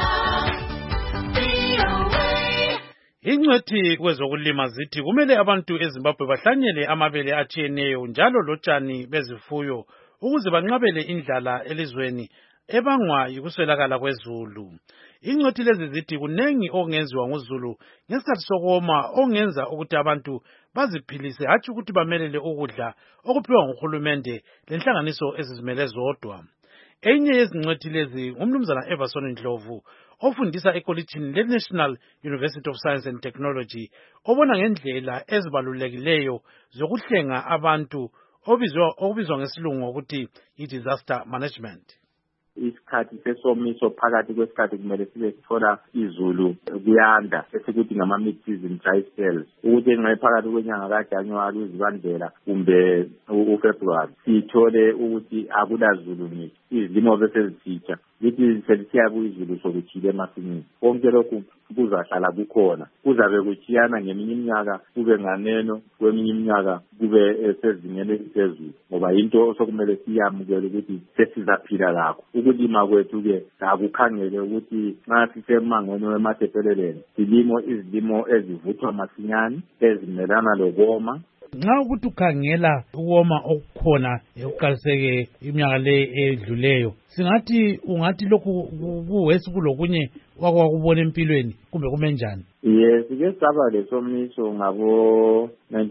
VOA. Ingcwethi kwezokulima zithi kumele abantu eZimbabwe bahlanyele amabele atshiyeneyo njalo lotshani bezifuyo ukuze banqabele indlala elizweni ebangwa yikuswelakala kwezulu. Ingcwethi lezi zithi kunengi okungenziwa nguZulu ngesikhathi sokoma ongenza ukuthi abantu baziphilise hatshi ukuthi bamelele ukudla okuphiwa nguhulumende lenhlanganiso ezizimele zodwa. Enye yezingcwethi lezi ngumnumzana Everson Ndlovu ofundisa ekolitshini le-National University of Science and Technology, obona ngendlela ezibalulekileyo zokuhlenga abantu okubizwa ngesilungu ngokuthi i-disaster management. Isikhathi sesomiso phakathi kwesikhathi kumele sibe sithola izulu kuyanda esikuthi ngama-mid-season dry spells ukuthi engabe phakathi kwenyanga kaJanuwari uzibandlela kumbe uFebruwari sithole ukuthi akulazulu ngisho izilimo bese zithitsha lithi selisiya kuyizulu sokuthile emasimini. Konke lokhu kuzahlala kukhona, kuzabe kuchiyana ngeminye iminyaka kube nganeno, kweminye iminyaka kube sezingeni eliphezulu, ngoba into sokumele siyamukele ukuthi sesizaphila lakho. Ukulima kwethu-ke akukhangele ukuthi nxa sisemangweni wematepeleleni silimo izilimo ezivuthwa masinyane ezimelana lokoma. Nxa ukuthi ukhangela ukoma okukhona ekuqaliseke iminyaka le edluleyo, ungathi lokhu kuwesi kulokunye wakubona empilweni kumbe kumenjani? Yes, ke saba lesomiso ngabo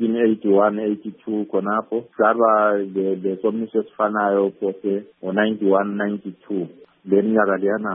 1981-82 khonapho saba lesomiso esifanayo phose ngo-91-92 leminyaka leyana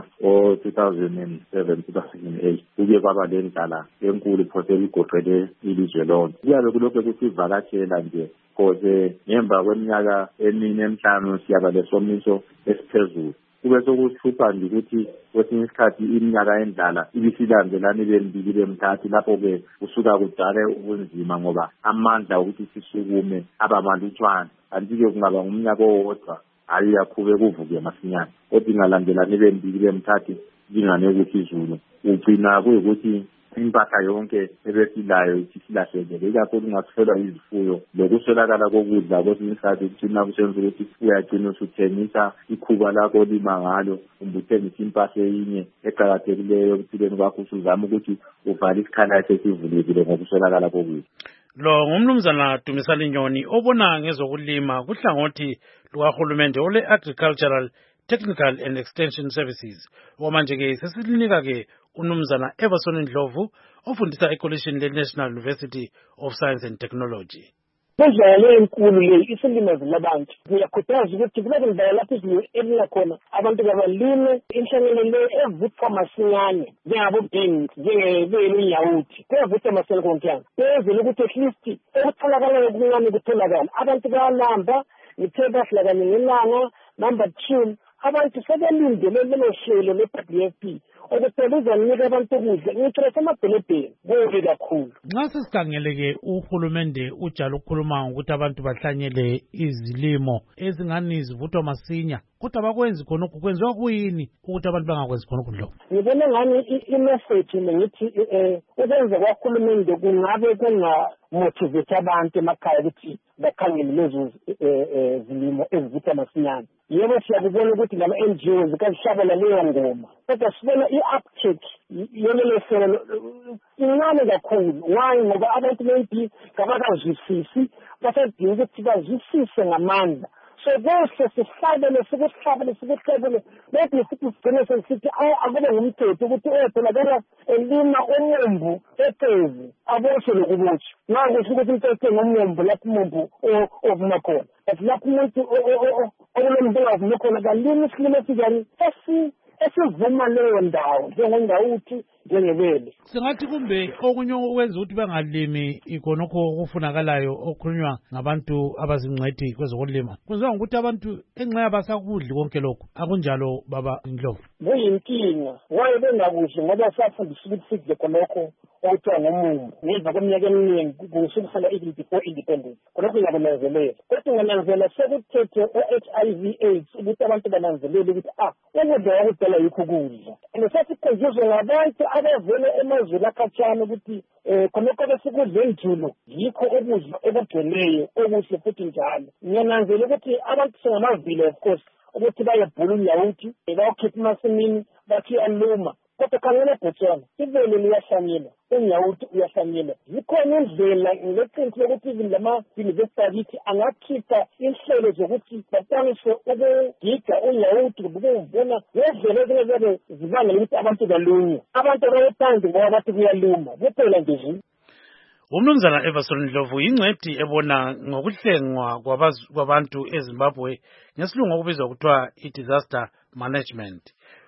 o-2007-2008 kuke kwaba lendlala enkulu phose ligoqele ilizwe lonke. Kuyabe kulokhu kusivakashela nje phose ngemva kweminyaka emine emihlanu siyaba lesomiso esiphezulu. Kube sokuhlupha nje ukuthi kwesinye isikhathi iminyaka endlala ibisilandelana ibe mbili ibe mthathu, lapho-ke kusuka kudale ubunzima ngoba amandla ukuthi sisukume abamalutshwana. Kanti-ke kungaba ngumnyaka owodwa hayi yakube kuvuke masinyane, kodwa ingalandelana ibe mbili ibe mthathu lingane ukuthi izulu ugcina kuyukuthi impahla yonke ebesilayo ithi silahlekele, ikakhulu ungathelwa izifuyo lokuswelakala kokudla kwesinye isikhathi kugcina kusenza ukuthi uyagcina usuthengisa ikhuba lakho olima ngalo kumbe uthengisa impahla eyinye eqakathekileyo ekuphileni kwakho usuzama ukuthi uvale isikhala esesivulekile ngokuswelakala kokudla. Lo ngumnumzana Dumisani Nyoni obona ngezokulima kuhlangothi lukahulumende ole-Agricultural Technical and Extension Services. Okwamanje-ke sesilinika-ke umnumzana Everson Ndlovu ofundisa ekolitshini le-National University of Science and Technology. Indlela enkulu le isilimo labantu ngiyakhuthaza ukuthi kube indlela lapho izulu eliyakhona abantu babalime inhlangano le evuthwa masinyane njengabobheni njengeyawuthi kuyavuthwa masinyane konke benzele ukuthi at least ekutholakalayo okuncane kutholakala abantu bayalamba ngiphepha kanye ngelanga. Number 2, abantu sebelindele lelo hlelo le-WFP okuphela uzanika abantu ukudla ngithola semadolobheni kubi kakhulu. Nxa sesikhangele-ke uhulumende ujala ukukhuluma ngokuthi abantu bahlanyele izilimo ezingani zivuthwa masinya, kodwa bakwenzi khonokho kwenziwa kuyini ukuthi abantu bangakwenzi khonokho lokho? Ngibona ngani i-message ngithi ukwenza kwahulumende kungabe kungamotivate abantu emakhaya ukuthi bakhangele lezo zilimo ezivuthwa masinyane. Yebo siyakubona ukuthi lama-NGO zikazihlabela leyo ngoma, kodwa sibona i-uptake yolelo hlelo incane kakhulu. Why? Ngoba abantu maybe kabakazwisisi, basadinga ukuthi bazwisise ngamandla. So kuhle sihlabele sikuhlabele bethi sithi sigcine sesithi akube ngumthetho ukuthi phela elima umumbu ephezi aboshe lokubotsha. Nangu ukuthi umthetho ngomumbu lapho umumbu ovuma khona, but lapho umuntu okulembu ovuma khona kalimi isilimo esinjani esivuma leyo ndawo njengengawuthi njengebele. Singathi kumbe okunye okwenza ukuthi bangalimi ikhonokho okufunakalayo okhulunywa ngabantu abazingcwethi kwezokulima kwenziwa ngokuthi abantu enxa basakudli konke lokho. Akunjalo baba Ndlovu? Kuyinkinga waye bengakudli ngoba safundisa ukuthi sidle khonokho okuthiwa ngomumbu ngemva kweminyaka eminingi kusukela even before independence. Khonokho ingabananzelela, kodwa ungananzela sekuthethe o-HIV/AIDS ukuthi abantu bananzelele ukuthi ukudla wakudala yikho ukudla. And sasikhonjuzwa ngabantu abavele emazweni akhatshana ukuthi khonokho besikudla enjulo yikho ukudla okugcweleyo okuhle futhi njalo. Ngiyananzela ukuthi abantu sengamavile of course ukuthi bayebhula unyawuthi bayokhipha emasimini bathi aluma, kodwa khangela eBotswana ivele liyahlanyela, unyawuthi uyahlanyela. Zikhona indlela ngeqiniso lokuthi even lama-university akithi angakhipha inhlelo zokuthi bakwanise ukugida unyawuthi ukuvuna ngendlela ezingabe zibangela ukuthi abantu balunywe. Abantu abayethandi ngoba bathi kuyaluma kuphela nje. Umnumzana Everson Ndlovu ingcwethi ebona ngokuhlengwa kwabantu eZimbabwe ngesilungu okubizwa kuthiwa i-disaster management.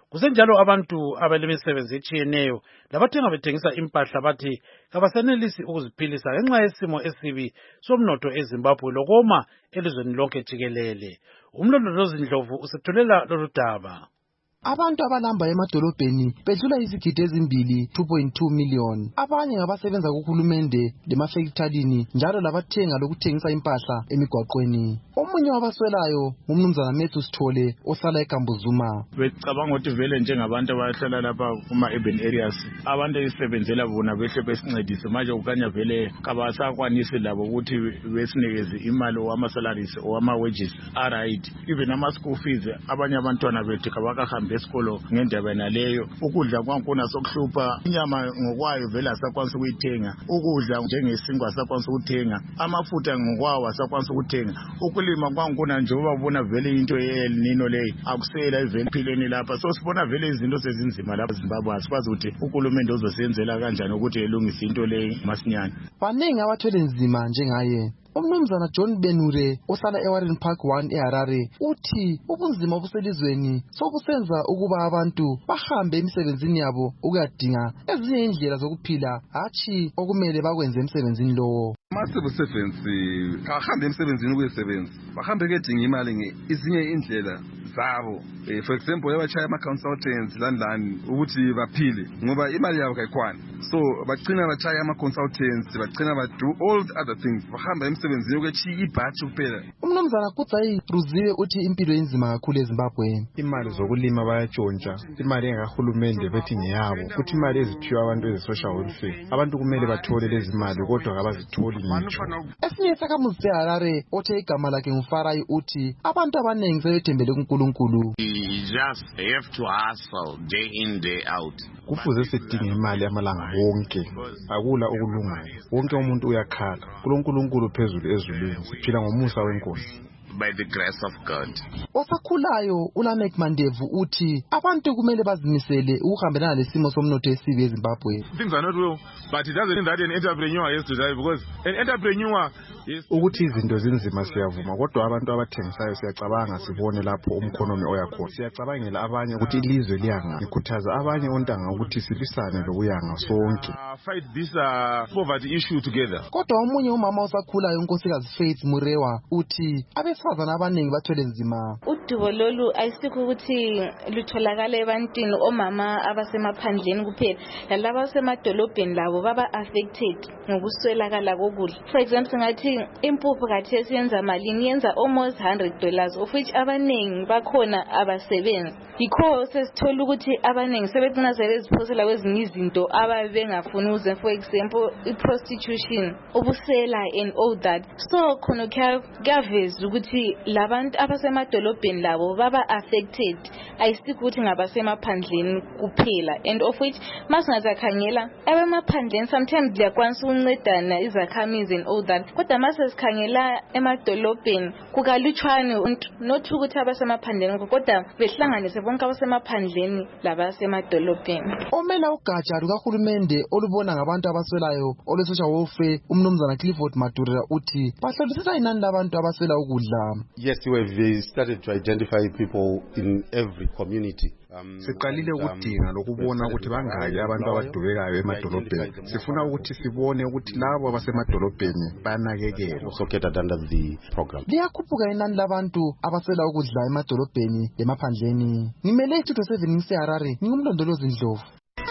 Kusenjalo abantu abalemisebenzi etshiyeneyo labathenga bethengisa impahla bathi kabasenelisi ukuziphilisa ngenxa yesimo esibi somnotho eZimbabwe lokoma elizweni lonke jikelele. Umlondolozi Ndlovu usethulela lolu daba. Abantu abalamba emadolobheni bedlula izigidi ezimbili 2.2 million. Abanye ngabasebenza kuhulumende lemafekithalini njalo labathenga lokuthengisa impahla emigwaqweni. Omunye wabaswelayo ngumnumzana Methu Sithole osala eGambuzuma. Becabanga ukuthi vele njengabantu abahlala lapha kuma urban areas abantu esebenzela bona behle besincedise manje ukanya vele kabasakwanisi labo ukuthi besinikeze imali wama salaries wama wages alright even ama school fees abanye abantwana bethu kabakahambe esikolo ngendaba naleyo ukudla kwankuna sokuhlupha inyama ngokwayo vele asakwanisa ukuyithenga ukudla njengesinkwa asakwanisa ukuthenga amafutha ngokwawo asakwanisa ukuthenga ukulima kwankuna njengoba ubona vele into yeEl Nino leyo akusela evempilweni lapha so sibona vele izinto sezinzima lapha eZimbabwe asikwazi ukuthi uhulumende uzosenzela kanjani ukuthi elungise into leyo masinyane. Baningi abathwele nzima njengaye. Umnumzana John Benure osala eWarren Park 1 eHarare uthi ubunzima obuselizweni sobusenza ukuba abantu bahambe emsebenzini yabo ukuyadinga ezinye indlela zokuphila hatshi okumele bakwenze emsebenzini lowo. Ama-civil servants kahambe emsebenzini ukuyesebenza bahambe kedinga imali ezinye indlela zabo for example yabachaya ama-consultants lani ukuthi baphile ngoba imali yabo kayikhwana so bagcina bachaya ama-consultants bagcina do all the other things bahamba emsebenzini ukwethi ibhathi kuphela. Umnumzana Kutsayi Ruziwe uthi impilo enzima kakhulu eZimbabwe. Imali zokulima bayatshontsha imali engahulumende bethi ngeyabo futhi imali eziphiwa abantu eze-social welfare abantu kumele bathole lezi mali kodwa kabazitholi ngitsho. Esinye isakhamuzi seHarare othe igama lakhe nguFarai uthi abantu abaningi sebethembele kuNkulunkulu. You just have to hustle day in day out. Kufuze sidinge imali amalanga wonke akula okulungayo wonke umuntu uyakhala kuloNkulunkulu phezulu ezulwini siphila ngomusa wenkosi. By the grace of God. Osakhulayo uLamek Mandevu uthi abantu kumele bazimisele ukuhambelana lesimo somnotho esibi eZimbabwe. Things are not well, but it doesn't mean that an entrepreneur has to die because an entrepreneur is ukuthi izinto zinzima siyavuma kodwa abantu abathengisayo siyacabanga sibone lapho umkhonomi oyakhona siyacabangela abanye ukuthi ilizwe liyanga ikhuthaza abanye ontanga ukuthi silisane lokuyanga sonke fight this poverty issue together. Kodwa omunye umama osakhulayo unkosikazi Faith Murewa uthi abesifazana abaningi bathwele nzima. Udubo lolu ayisikho ukuthi lutholakala ebantwini omama abasemaphandleni kuphela lalabo abasemadolobheni labo baba affected ngokuswelakala kokudla. For example singathi impuphu kathesi yenza malini yenza almost $100 of which abaningi bakhona abasebenzi. Yikho sesithola ukuthi abaningi sebegcina sebeziphosela kwezinye izinto ababengafuni uze for example prostitution ubusela and all that. So khona kuyaveza ukuthi labantu abasemadolobheni labo baba affected ayisikho ukuthi ngabasemaphandleni kuphela and of which masingazakhangela abemaphandleni sometimes liyakwanisa ukuncedana izakhamizi and all that kodwa masesikhangela emadolobheni kukalutshwane not ukuthi abasemaphandleni kodwa behlanganise bonke abasemaphandleni labasemadolobheni. Omela ugatsha lukahulumende olubona ngabantu abaswelayo olwe-social welfare umnumzana Clifford Madurera uthi bahlolisisa inani labantu abaswela ukudla. Yes, we have started to identify people in every community. Siqalile ukudinga lokubona ukuthi bangaki abantu abadubekayo emadolobheni. Sifuna ukuthi sibone ukuthi labo abasemadolobheni banakekelwa. So get under the program. Liyakhuphuka inani labantu abaswela ukudla emadolobheni lemaphandleni. Ngimele iTuto 7 ngiseHarare ngingumlondolozi Ndlovu.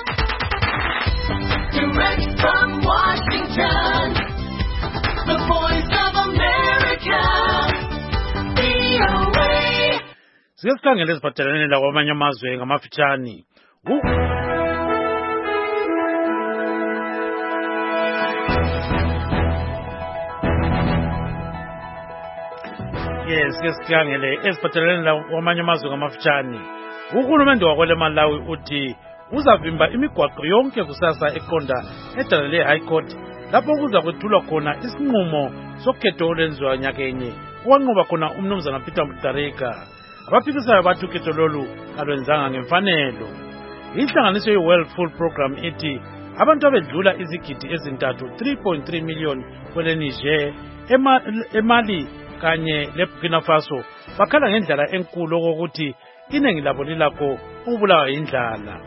Direct from Washington, the voice of America, VOA. Sikhangele siphathelene la kwamanye amazwe ngamafitshane. Yes, sikhangele esiphathelene la kwamanye amazwe ngamafitshane. Uhulumende wakwele Malawi uthi uzavimba imigwaqo yonke kusasa eqonda eDalale High Court lapho kuza kwethulwa khona isinqumo sokhetho olwenziwa nyakenye owanqoba khona umnumzana Peter Mutharika. Abaphikisayo bathi ukhetho lolu alwenzanga ngemfanelo. Inhlanganiso ye-World Food Program ithi abantu abedlula izigidi ezintathu 3.3 million kwele Niger, eMali kanye leBurkina Faso bakhala ngendlela enkulu okokuthi iningi labo lilakho ukubulawa indlala.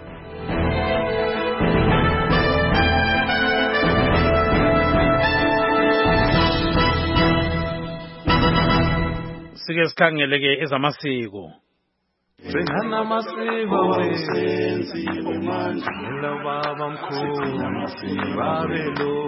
Sike sikhangeleke ezamasiko. Sengana masiko wesenziwe manje lobaba mkhulu babe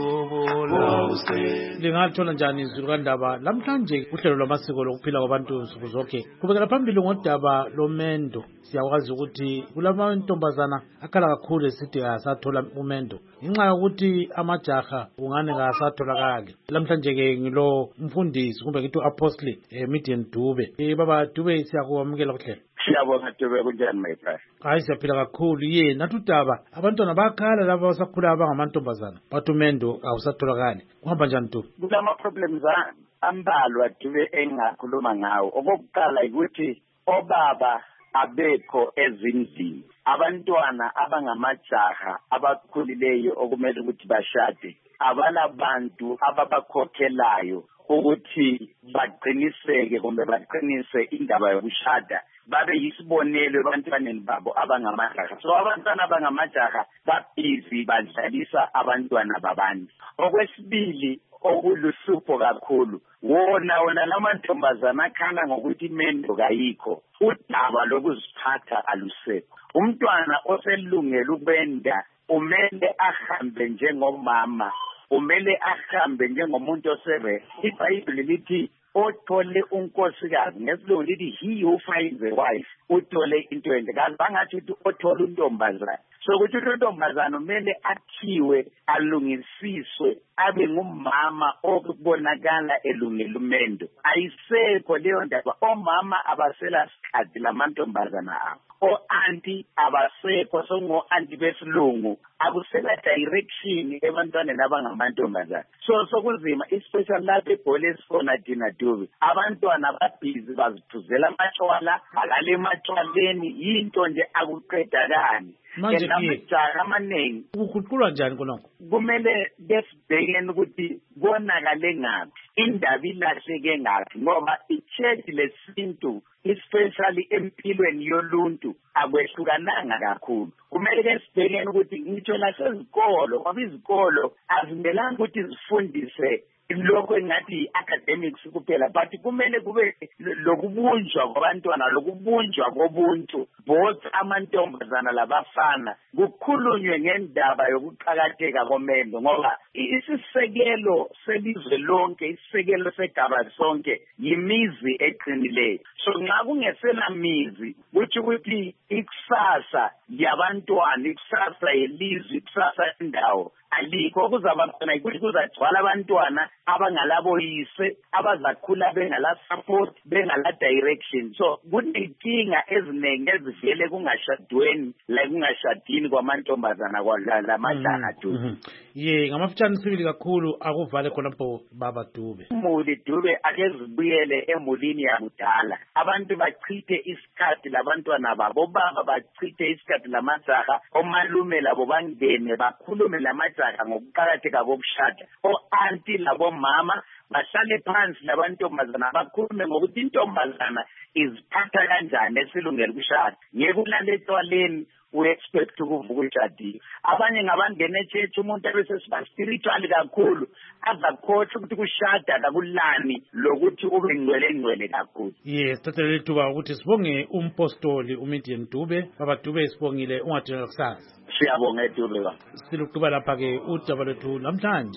lobola Lingathola njani izulu kandaba namhlanje uhlelo lwamasiko lokuphila kwabantu nsuku zonke kubekela phambili ngodaba lomendo. Siyakwazi ukuthi kulamantombazana akhala kakhulu esithi asathola umendo ngenxa yokuthi amajaha ungane kasatholakali. Namhlanje ke ngilo mfundisi kumbe ngithi apostle Midian Dube. Baba Dube siyakwamukela kuhlelo. Siyabonga Dube kunjani my brother? Hayi siyaphila kakhulu ye nathi udaba abantwana bakhala laba abasakhula abangamantombazana bathi umendo awusatholakali. Kuhamba njani Dube? Kulama problems ambalwa Dube engakhuluma ngawo. Okokuqala ukuthi obaba abekho ezindlini. Abantwana abangamajaha abakhulileyo okumele ukuthi bashade abalabantu ababakhokhelayo ukuthi baqiniseke kumbe baqinise indaba yokushada babe yisibonelo ebantwaneni babo abangamajaha. So abantwana abangamajaha babhizi badlalisa abantwana babantu. Okwesibili okuluhlupho kakhulu wona lamantombazana akhala ngokuthi imendo kayikho, udaba lokuziphatha alusekho. Umntwana oselungela ukubenda umele ahambe njengomama, umele ahambe njengomuntu osere. iBhayibheli lithi othole unkosikazi, ngesilungu lithi he who finds a wife uthole into ende. Kanti bangathi ukuthi othole untombazana. So ukuthi untombazana umele akhiwe alungisiswe abe ngumama okubonakala elungela umendo. Ayisekho leyo ndaba. Omama abasela sikhathi lamantombazana abo. O-anti abasekho songo-anti besilungu akusela direction ebantwaneni abangamantombazana. So kunzima especially lapho eGoli esifona thina Dube. Abantwana babhizi baziphuzela amatshwala alale ematshwaleni yinto nje akuqedakani. Manje amajaha amaningi ukuguqulwa njani konke? Kumele besibhekene ukuthi konakale ngaphi, indaba ilahleke ngaphi, ngoba ichurch lesintu especially empilweni yoluntu akwehlukananga kakhulu. Kumele ke sibhekene ukuthi ngitsho lasezikolo ngoba izikolo azimelanga ukuthi zifundise lokho engathi academics kuphela, but kumele kube lokubunjwa kwabantwana, lokubunjwa kobuntu, both amantombazana labafana, kukhulunywe ngendaba yokuqhakatheka komendo, ngoba isisekelo selizwe lonke, isisekelo segaba sonke yimizi eqinileyo. So nxa kungesela mizi kuthi ukuthi ikusasa yabantwana, ikusasa yelizwe, ikusasa indawo alikho. Kuzaba khona ukuthi kuzagcwala abantwana abangalaboyise abazakhula bengala support, bengala direction. So kunenkinga eziningi ezivele kungashadweni la kungashadini kwamantombazana kwalamajaha Dube. Ye ngamafutshane sibili kakhulu akuvale khonapho baba Dube. Umuli Dube akezibuyele emulini yakudala. Abantu bachithe isikhathi labantwana babo, baba bachithe isikhathi lamajaha, omalume labo bangene bakhulume lamajaha ngokuqakatheka kokushada. O-anti labo mama bahlale phansi labantombazana bakhulume ngokuthi intombazana iziphatha kanjani esilungela ukushada. Ngeke ulale etwaleni u-expect ukuvuka ushadile. Abanye ngabangena echurch umuntu abesesiba spiritual kakhulu azakhohlwa ukuthi kushada kakulani lokuthi ube ngcwele kakhulu. Yes, thathelele ithuba ukuthi sibonge umpostoli uMidian Dube. Baba Dube sibongile ungadinga kusasa. Siyabonga Dube baba. Silukuba lapha ke udaba lwethu namhlanje.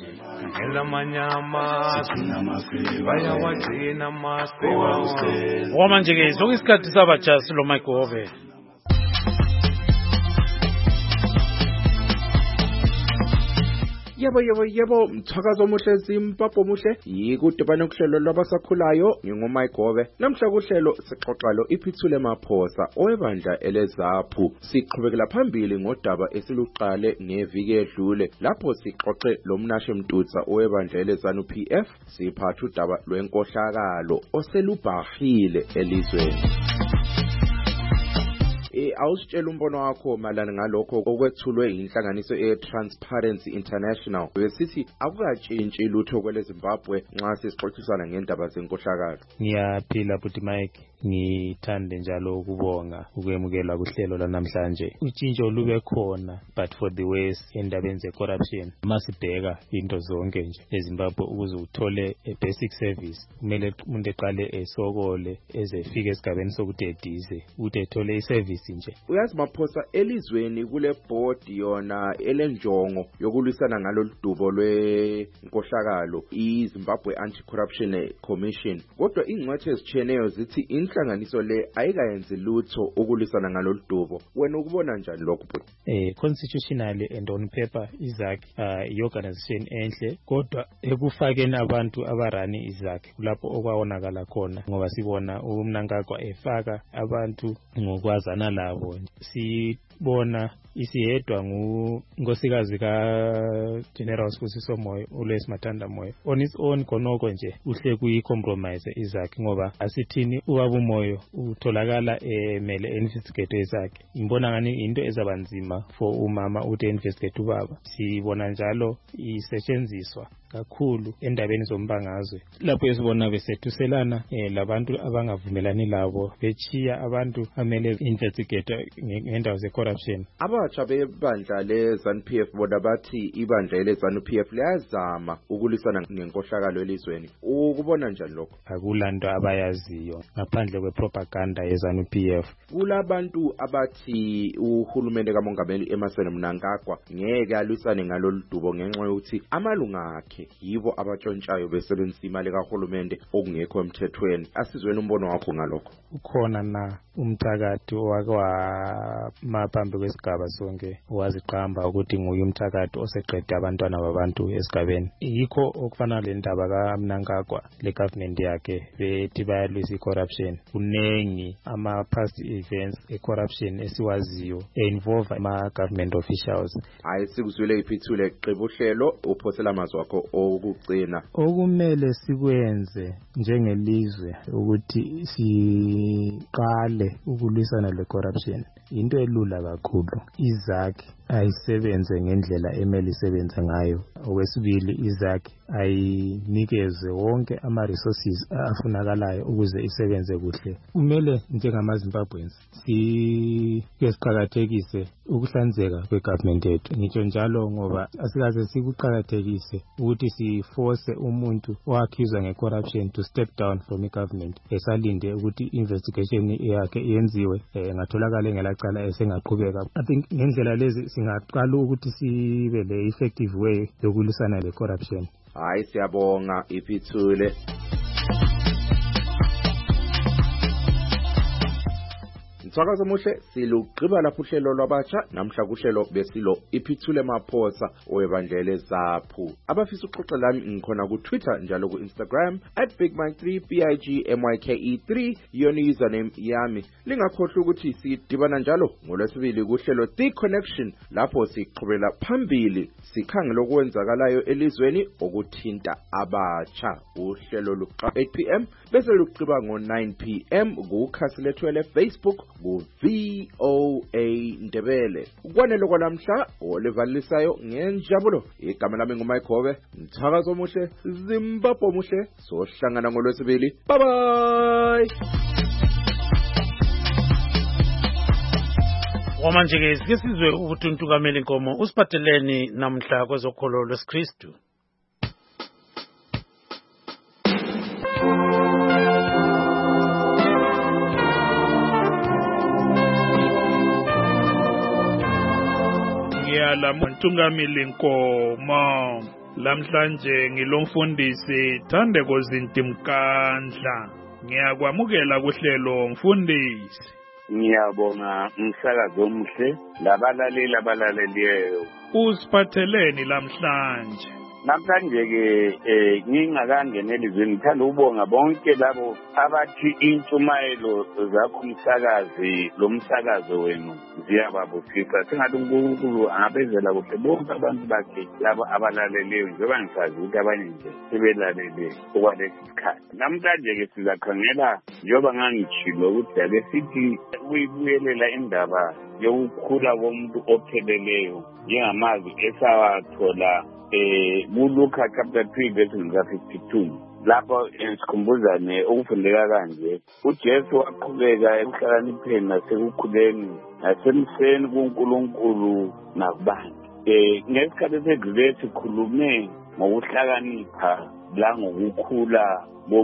elamanyama bayawagcina masiko. Ngoba ke zonke isikhathi sabatsha silo Michael Hove. Yebo mthakazo omuhle Zimbabwe omuhle yikudibana kuhlelo lwabasakhulayo ngingumike Gove. Namhla kuhlelo sixoxa lo iphithule maphosa owebandla eleZAPHU. Siqhubekela phambili ngodaba esiluqale ngeviki edlule lapho sixoxe lomnashe Mtutsa owebandla eleZANU PF siphatha udaba lwenkohlakalo oselubhahile elizweni. Awusitshela umbono wakho malana ngalokho okwethulwe inhlanganiso eTransparency International besithi akukatshintshi lutho kweleZimbabwe nxa sisixoxisana ngendaba zenkohlakalo. Ngiyaphila buti Mike. ngithande njalo ukubonga ukwemukelwa kuhlelo lanamhlanje. Utshintsho lube khona but for the worse endabeni ze-corruption. Masibheka into zonke nje eZimbabwe ukuze uthole a basic service kumele umuntu eqale esokole ezefika esigabeni sokuthi edize ukuthi ethole iservice nje. Uyazi Maphosa, elizweni kule board yona elenjongo yokulwisana ngalolu dubo lwenkohlakalo iZimbabwe Anti-Corruption Commission. Kodwa ingcwethe ezitshiyeneyo zithi inhlanganiso le ayikayenzi lutho ukulwisana ngalolu dubo. Wena ukubona njani lokho? Constitutionally and on paper iZAC i-organization enhle, kodwa ekufakeni abantu abarani iZAC kulapho okwawonakala khona, ngoba sibona uMnangagwa efaka abantu ngokwazana labo. Sibona isiyedwa ngunkosikazi ka-General Sibusiso Moyo, uLwesi Mathanda Moyo. On its own konoko nje uhle kuyi-compromise iZAC, ngoba asithini ubaba uMoyo utholakala emele investigate iZAC. Imbona ngani into ezabanzima for umama uthi investigate ubaba. Sibona njalo isetshenziswa kakhulu endabeni zombangazwe lapho esibona besethuselana labantu abangavumelani labo, bechiya abantu amele investigate ngendawo ze-corruption. Abatsha bebandla le-ZANU-PF bona bathi ibandla le-ZANU-PF liyazama ukulwisana nenkohlakalo elizweni. Ukubona njani lokho? Akulanto abayaziyo ngaphandle kwepropaganda ye-ZANU-PF. Kulabantu abathi uhulumende kaMongameli Emmerson Mnangagwa ngeke alwisane ngalolu dubo ngenxa yokuthi amalunga akhe yibo abatshontshayo besebenzisa imali kahulumende okungekho emthethweni. Asizweni umbono wakho ngalokho. Ukhona na umthakathi owamaphambi kwesigaba sonke waziqamba ukuthi nguye umthakathi oseqede abantwana babantu esigabeni. Yikho okufana le ndaba kaMnangagwa le government yakhe bethi bayalwisa i-corruption. Kunengi ama-past events e-corruption esiwaziyo e-involve ama-government officials. Hayi sikuzwile iphithule gqiba uhlelo uphosela amazwi wakho okugcina. Okumele sikwenze njengelizwe ukuthi siqale ukulwisana le-corruption into elula kakhulu. iZAC ayisebenze ngendlela emele isebenze ngayo. Okwesibili, iZAC ayinikeze wonke ama-resources afunakalayo ukuze isebenze kuhle. Kumele njengamaZimbabweans siqakathekise ukuhlanzeka kwegovernment yethu. Ngitsho njalo ngoba asikaze sikuqakathekise ukuthi siforce umuntu oaccused nge-corruption to step down from i-government esalinde ukuthi investigation yakhe yenziwe ngatholakala ngelacala esengaqhubeka. I think ngendlela lezi singaqala ukuthi sibe le effective way yokulwisana le-corruption. Hayi siyabonga iphithule. Msakazo muhle silugqiba lapho uhlelo lwabatsha. Namhla kuhlelo besilo iphithule Maphosa owebandla leZAPHU. Abafisa uxoxa lami ngikhona ku Twitter njalo ku Instagram @bigmike3 BIGMYKE3 yona username yami. Lingakhohlwa ukuthi sidibana njalo ngoLwesibili kuhlelo The Connection lapho siqhubela phambili sikhangela okwenzakalayo elizweni okuthinta abatsha. Uhlelo luqa 8 PM bese luqhiba ngo 9 PM kukhasi lethu leFacebook VOA Ndebele. Ukwanele kwalamhla olevalisayo ngenjabulo. Igama lami nguMike Hobe. Mthakazo muhle, Zimbabwe muhle. Sohlangana ngoLwesibili. Bye bye. Wamanje-ke sike sizwe ukuthi uNtungameli Nkomo usiphatheleni namhla kwezokholo lwesikristu. Ntungameli Nkomo, lamhlanje ngilomfundisi Thandeko Zintimkandla. Ngiyakwamukela kuhlelo mfundisi. Ngiyabonga umsakazo omuhle labalaleliyo. Usiphatheleni lamhlanje? Namhlanje-ke ngingakangeneli izweni ngithanda ukubonga bonke labo abathi intshumayelo zakho umsakazi lo msakazo wenu ziyababusisa. Singathi uNkulunkulu angabezela kuhle bonke abantu bakhe labo abalaleleyo njengoba ngisazi ukuthi abanye nje sebelalele okwalesi sikhathi. Namhlanje-ke sizakhangela njengoba ngangitshilo ukuthi ake sithi ukuyibuyelela indaba yokukhula komuntu opheleleyo njengamazwi esawathola kuLuka chapter 3 verse 52. Lapho sikhumbuzane ukufundeka kanje uJesu waqhubeka ekuhlakanipheni nasekukhuleni nasemseni kuNkulunkulu nakubantu. Ngesikhathi esedlule sikhulume ngokuhlakanipha la ngokukhula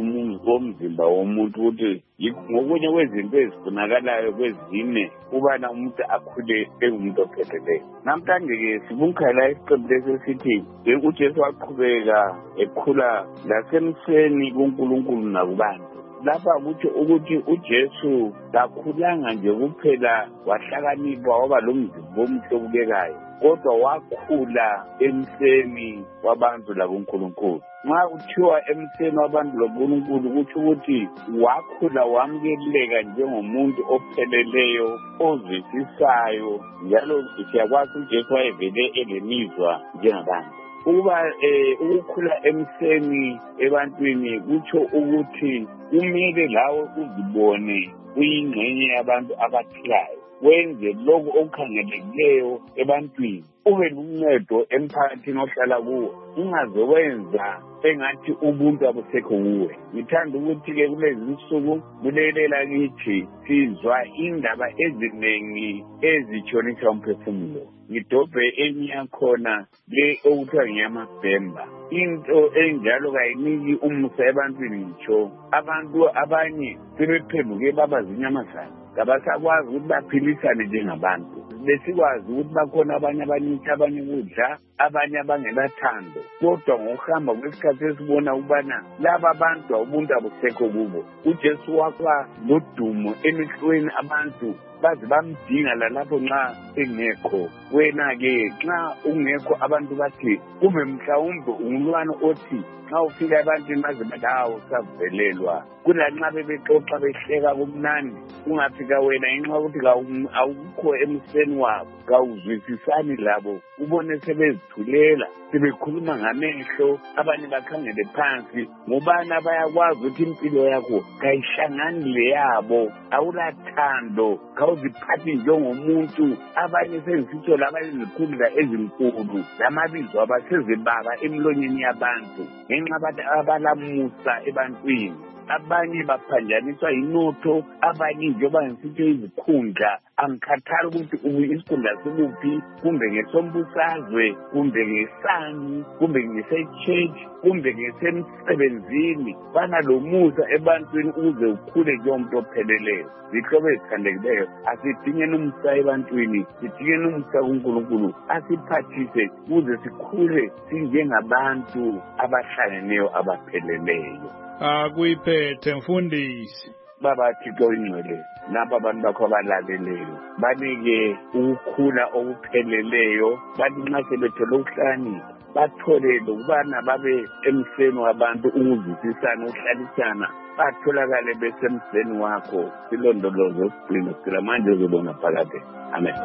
bomzimba womuntu ukuthi ngokunye kwezinto ezifunakalayo kwezine ubana umuntu akhule engumuntu opheleleyo. Namhlanje-ke sibukhala isiqephu lesithi uJesu waqhubeka ekhula nasemseni kuNkulunkulu nakubantu. Lapha kuthi ukuthi uJesu kakhulanga nje kuphela wahlakanipha waba lomzimba omuhle obukekayo, kodwa wakhula emseni wabantu lakuNkulunkulu. Nxa kuthiwa emseni wabantu lakuNkulunkulu kuthi ukuthi wakhula wamukeleka njengomuntu opheleleyo ozwisisayo, njalo siyakwazi uJesu wayevele elemizwa njengabantu. Ukuba ukukhula emseni ebantwini kutsho ukuthi kumele lawe uzibone uyingxenye yabantu abaphilayo, wenze lokhu okukhangelekileyo ebantwini, ube luncedo emphakathini ohlala kuwo, ungazowenza engathi ubuntu abusekho kuwe. Ngithanda ukuthi-ke kulezi nsuku kulelela kithi sizwa indaba eziningi ezitshonisa umphefumulo. Ngidobhe enye yakhona le okuthiwa ngeyamabhemba. Into enjalo kayiniki umusa ebantwini ngitsho. Abantu abanye sebephenduke baba zinyamazana, kabasakwazi ukuthi baphilisane njengabantu. Besikwazi ukuthi bakhona abanye abanitha abanye ukudla, abanye abangelathando, kodwa ngokuhamba kwesikhathi esibona ukubana laba abantu ubuntu abusekho kubo. uJesu wakwa lodumo emehlweni abantu baze bamdinga lalapho nxa engekho. Wena-ke nxa ungekho abantu bathi kube mhlawumbe ungumntwana othi nxa ufika ebantwini baze bathi hawu savelelwa, kulanxa bebexoxa behleka kumnandi, ungafika wena ngenxa yokuthi awukho emseni wabo, kawuzwisisani labo, ubone sebezithulela sebekhuluma ngamehlo, abanye bakhangele phansi. Ngobani bayakwazi ukuthi impilo yakho kayihlangani leyabo, awulathando, kawuziphathi njengomuntu. Abanye sezisitsho labanye zikhundla ezinkulu, lamabizo abasezibaba emlonyeni yabantu ngenxa bathi abalamusa ebantwini. Abanye baphanjaniswa inotho, abanye njengoba ngisitsho izikhundla. Angikhathali ukuthi isikhundla sikuphi, kumbe ngesombusazwe, kumbe ngesani, kumbe ngese-church, kumbe ngesemsebenzini. Banalomusa ebantwini ukuze ukhule njengomuntu opheleleyo. Zihlobo ezithandekileyo, asidingeni umusa ebantwini, sidingeni umusa kuNkulunkulu, asiphathise ukuze sikhule sinjengabantu abahlangeneyo abapheleleyo. Akuyiphethe mfundisi. Baba Thixo ingcwele, napa abantu bakho abalaleleyo, banike ukukhula okupheleleyo, bathi nxa sebethole ukuhlakanipha bathole lokubana babe emseni wabantu, ukuzwisisana, ukuhlalisana, batholakale besemseni wakho. Silondolozo sigcino sila manje uzobona phakade. Amen.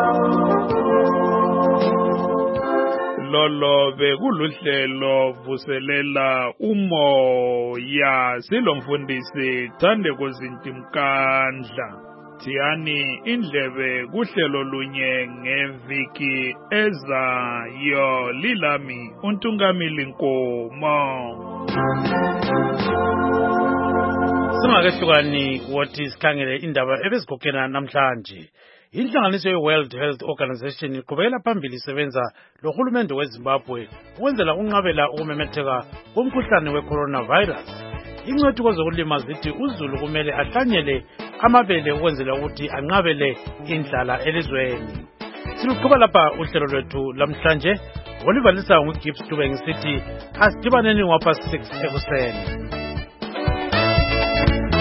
Lolo bekuluhlelo vuselela umoya, silomfundisi Thandeko Zintimkandla. Thiyani indlebe kuhlelo lunye ngeviki ezayo. Lilami uNtungamili Nkomo. Singakehlukani wothi sikhangele indaba ebezigogena namhlanje. Inhlanganiso ye-World Health Organization iqhubekela phambili isebenza lohulumende weZimbabwe ukwenzela unqabela ukumemetheka komkhuhlane we-coronavirus. Ingcwethi kwezokulima zithi uZulu kumele ahlanyele amabele ukwenzela ukuthi anqabele indlala elizweni. Siluqhuba lapha uhlelo lwethu lamhlanje. Olivalisa nguGibbs Dube ngisithi asidibaneni ngapha 6 ekuseni.